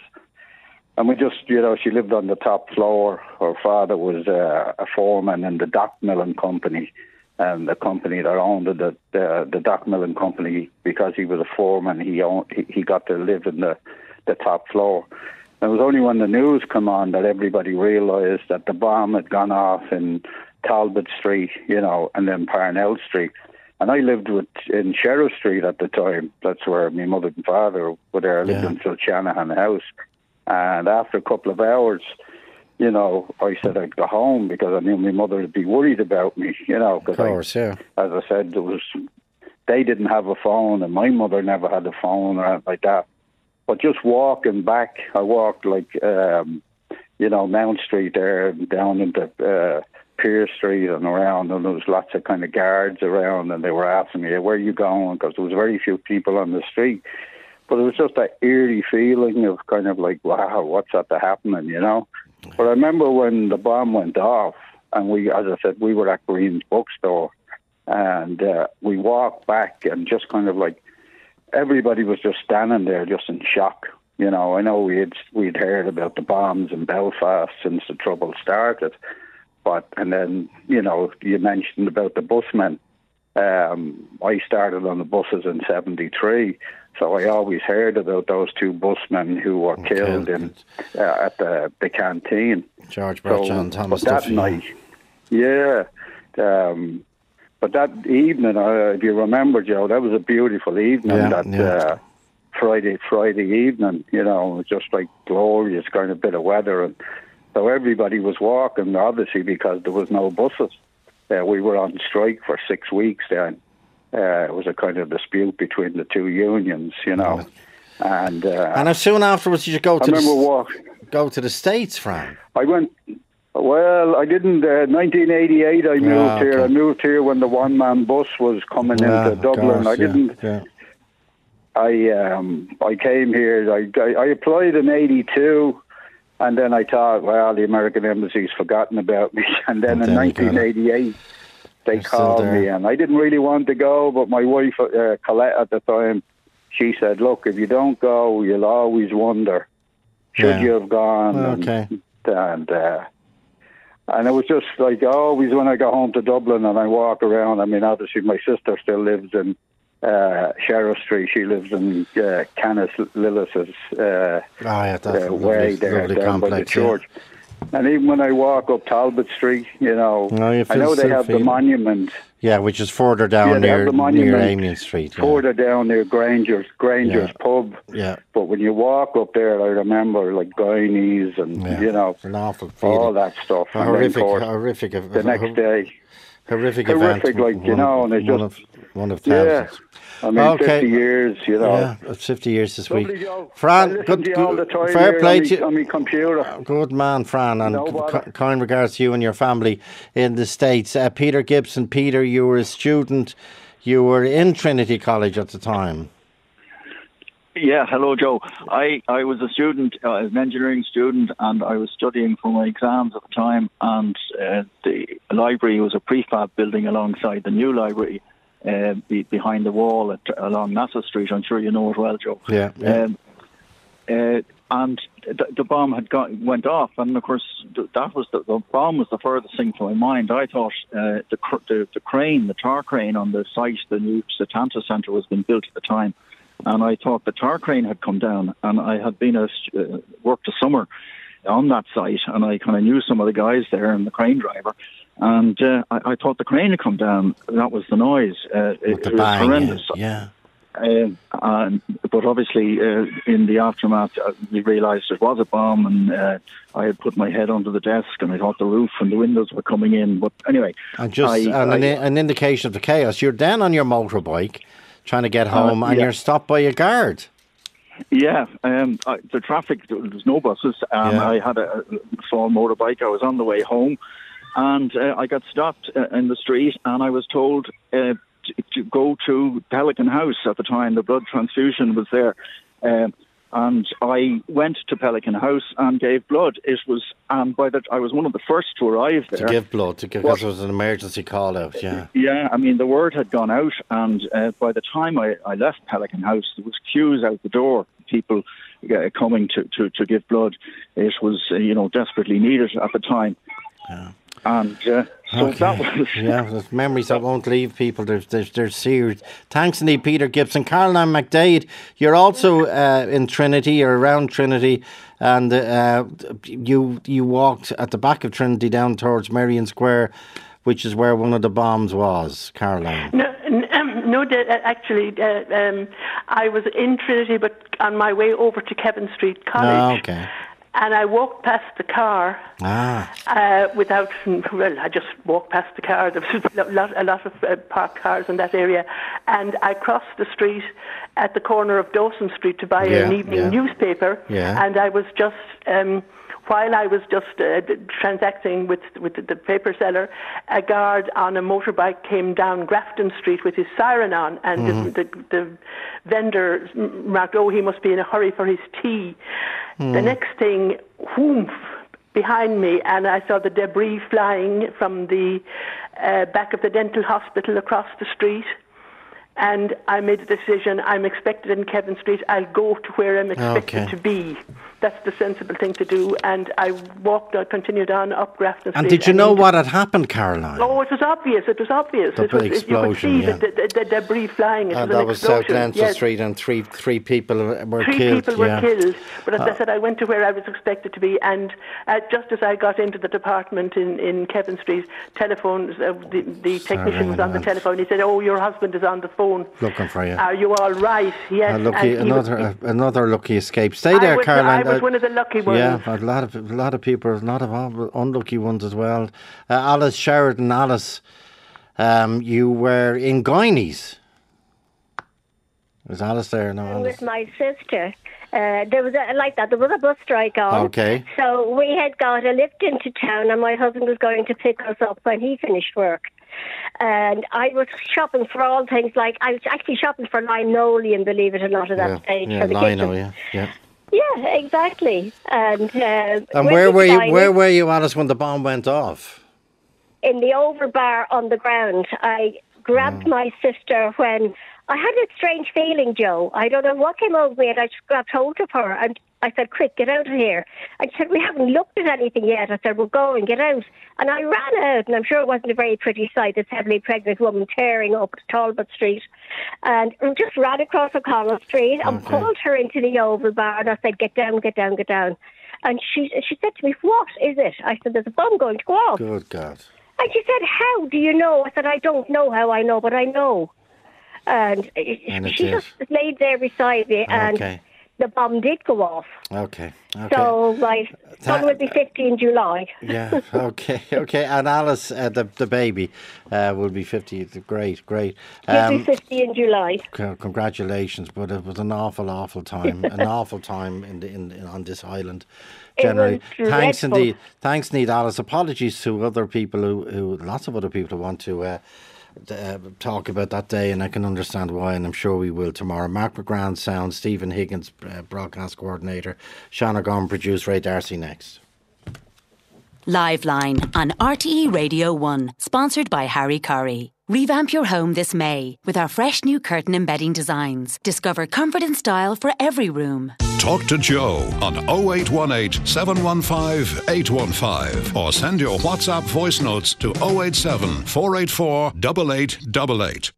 And we just, you know, she lived on the top floor. Her father was uh, a foreman in the dock milling company, and the company that owned the the, the dock milling company, because he was a foreman, he owned, he, he got to live in the, the top floor. It was only when the news came on that everybody realised that the bomb had gone off in Talbot Street, you know, and then Parnell Street. And I lived with in Sheriff Street at the time. That's where my mother and father were there. I lived Yeah. in Kilshanahan House. And after a couple of hours, you know, I said I'd go home because I knew my mother would be worried about me, you know. Of Cause course, I, yeah. As I said, there was, they didn't have a phone, and my mother never had a phone or anything like that. But just walking back, I walked like, um, you know, Mount Street there, down into uh, Pier Street and around, and there was lots of kind of guards around, and they were asking me, where are you going? Because there was very few people on the street. But it was just that eerie feeling of kind of like, wow, what's after happening, you know? But I remember when the bomb went off, and we, as I said, we were at Green's bookstore, and uh, we walked back, and just kind of like, everybody was just standing there, just in shock. You know, I know we had we'd heard about the bombs in Belfast since the trouble started, but and then you know you mentioned about the busmen. Um, I started on the buses in seventy-three, so I always heard about those two busmen who were killed in uh, at the the canteen. George Bradshaw So, and Thomas but that Duffy. night, yeah. Um, But that evening, uh, if you remember, Joe, that was a beautiful evening. Yeah, that yeah. Uh, Friday, Friday evening, you know, it was just like glorious kind of bit of weather, and so everybody was walking, obviously, because there was no buses. Uh, we were on strike for six weeks then. Uh, it was a kind of dispute between the two unions, you know, and uh, And soon afterwards, did you go I to the, remember s- walking. go to the States, Fran? I went. Well, I didn't. Uh, nineteen eighty-eight, I moved Ah, here. okay. I moved here when the one-man bus was coming Ah, into of Dublin. course, I yeah, didn't. yeah. I um I came here. I, I I applied in eighty-two, and then I thought, well, the American embassy's forgotten about me. And then And in then you got it. nineteen eighty-eight, they You're still called there. me, and I didn't really want to go. But my wife, uh, Colette, at the time, she said, "Look, if you don't go, you'll always wonder, should Yeah. you have gone?" Okay. And, and uh, and it was just like always when I go home to Dublin and I walk around. I mean, obviously my sister still lives in uh, Sheriff Street. She lives in uh, Canis Lillis's uh, Oh, yeah, that's a uh, lovely, way there lovely down by the complex, yeah. church. And even when I walk up Talbot Street, you know, Oh, you I feel- know they still have the feel- monument. Yeah, which is further down Yeah, they have near, the near monument Amiens Street. Yeah. Further down near Granger's, Granger's Yeah. pub. Yeah. But when you walk up there, I remember like Guineas and, Yeah. you know, It's an awful feeling. all that stuff. A And then, of horrific, course, horrific, the next day. horrific, horrific, event. like, you one, know, and it's one just- of one of Yeah. thousands. I mean, Okay. fifty years, you know. Yeah, it's fifty years this Lovely, week. Joe. I Fran, listen good, to you all the good time fair here play on to me, you. on me computer. Good man, Fran, and No k- bother. kind regards to you and your family in the States. Uh, Peter Gibson, Peter, you were a student. You were in Trinity College at the time. Yeah, hello, Joe. I, I was a student, uh, an engineering student, and I was studying for my exams at the time, and uh, the library was a prefab building alongside the new library uh, be, behind the wall at, along Nassau Street. I'm sure you know it well, Joe. Yeah. yeah. Um, uh, and the, the bomb had got, went off, and of course that was the, the bomb was the furthest thing to my mind. I thought uh, the, the the crane, the tar crane on the site, the new Setanta Centre was being built at the time, and I thought the tar crane had come down. And I had been a uh, worked a summer on that site, and I kind of knew some of the guys there and the crane driver. And uh, I, I thought the crane had come down. That was the noise. Uh, it, the it was bang, horrendous. Yeah. Uh, and, but obviously, uh, in the aftermath, uh, we realised it was a bomb, and uh, I had put my head under the desk, and I thought the roof and the windows were coming in. But anyway, and just I, and I, an, an indication of the chaos. You're down on your motorbike, trying to get home, uh, and yeah. you're stopped by a guard. Yeah, um, I, the traffic. There was no buses. Um, Yeah. I had a, a small motorbike. I was on the way home, and uh, I got stopped uh, in the street, and I was told uh, to, to go to Pelican House at the time. The blood transfusion was there, um, and I went to Pelican House and gave blood. It was, and by that I was one of the first to arrive there To give blood, to give, because it was an emergency call out, yeah. Yeah, I mean, the word had gone out, and uh, by the time I, I left Pelican House, there was queues out the door, people uh, coming to, to, to give blood. It was, uh, you know, desperately needed at the time. Yeah. And uh, so Okay. that was... Yeah, there's memories that won't leave people. They're, they're, they're seared. Thanks indeed, Peter Gibson. Caroline McDade, you're also uh, in Trinity, you're around Trinity, and uh, you you walked at the back of Trinity down towards Merrion Square, which is where one of the bombs was, Caroline. No, n- um, no de- uh, actually, uh, um, I was in Trinity, but on my way over to Kevin Street College. Oh, okay. And I walked past the car Ah. uh, without, well, I just walked past the car. There was a lot, a lot of uh, parked cars in that area. And I crossed the street at the corner of Dawson Street to buy Yeah, an evening yeah. newspaper. Yeah. And I was just, um, while I was just uh, transacting with, with the paper seller, a guard on a motorbike came down Grafton Street with his siren on, and Mhm. the, the, the vendor remarked, oh, he must be in a hurry for his tea. The Mm. next thing, whoomph, behind me, and I saw the debris flying from the uh, back of the dental hospital across the street. And I made a decision, I'm expected in Kevin Street, I'll go to where I'm expected Okay. to be. That's the sensible thing to do. And I walked, I continued on up Grafton Street. And did you know into- what had happened, Caroline? Oh, it was obvious, it was obvious. The it was, explosion, you could see yeah. the, the, the debris flying. It And was that an was South explosion. Leinster Yes. Street, and three three people were Three killed. people were yeah. killed, but as Uh, I said, I went to where I was expected to be, and uh, just as I got into the department in, in Kevin Street, telephones, uh, the, the technician was on the ringing telephone. He said, "Oh, your husband is on the phone. Looking for you. Are you all right?" Yes. A lucky, and he was- another uh, another lucky escape. Stay I there, was- Caroline. I was Uh, one of the lucky ones. Yeah, a lot of a lot of people, a lot of un- unlucky ones as well. Uh, Alice Sheridan, Alice, um, you were in Guineas. Was Alice there? No, Alice. With my sister. Uh, there was a, like that. There was a bus strike on. Okay. So we had got a lift into town, and my husband was going to pick us up when he finished work. And I was shopping for all things. Like I was actually shopping for linoleum, believe it or not, at that Yeah, stage yeah, for the lino, kitchen. yeah, yeah. Yeah, exactly. And uh, And when where we were you? decided- Where were you, Alice, when the bomb went off? in the overbar on the ground. I grabbed my sister when I had a strange feeling, Joe. I don't know what came over me, and I just grabbed hold of her and I said, "Quick, get out of here!" And she said, "We haven't looked at anything yet." I said, "We're going, get out." And I ran out, and I'm sure it wasn't a very pretty sight. This heavily pregnant woman tearing up Talbot Street, and I just ran across O'Connell Street and Okay. pulled her into the overbar. And I said, "Get down, get down, get down." And she she said to me, "What is it?" I said, "There's a bomb going to go off." Good God. And she said, "How do you know?" I said, "I don't know how I know, but I know." And, And it she did. just laid there beside me, and Okay. the bomb did go off. Okay. Okay. So my son will be fifty in July. Yeah. Okay. Okay. And Alice, uh, the the baby, uh, will be fifty. Great. Great. He'll be Um, fifty in July. c- congratulations, but it was an awful, awful time. An awful time in the in, in on this island. It Generally, was thanks dreadful. indeed. Thanks indeed, Alice. Apologies to other people who, who lots of other people who want to. Uh, uh, talk about that day, and I can understand why, and I'm sure we will tomorrow. Mark McGrath, sound, Stephen Higgins, uh, broadcast coordinator, Sean O'Gorman, producer, Ray Darcy next. Live Line on R T E Radio one, sponsored by Harry Curry. Revamp your home this May with our fresh new curtain embedding designs. Discover comfort and style for every room. Talk to Joe on oh eight one eight, seven one five, eight one five or send your WhatsApp voice notes to oh eight seven, four eight four, eight eight eight eight.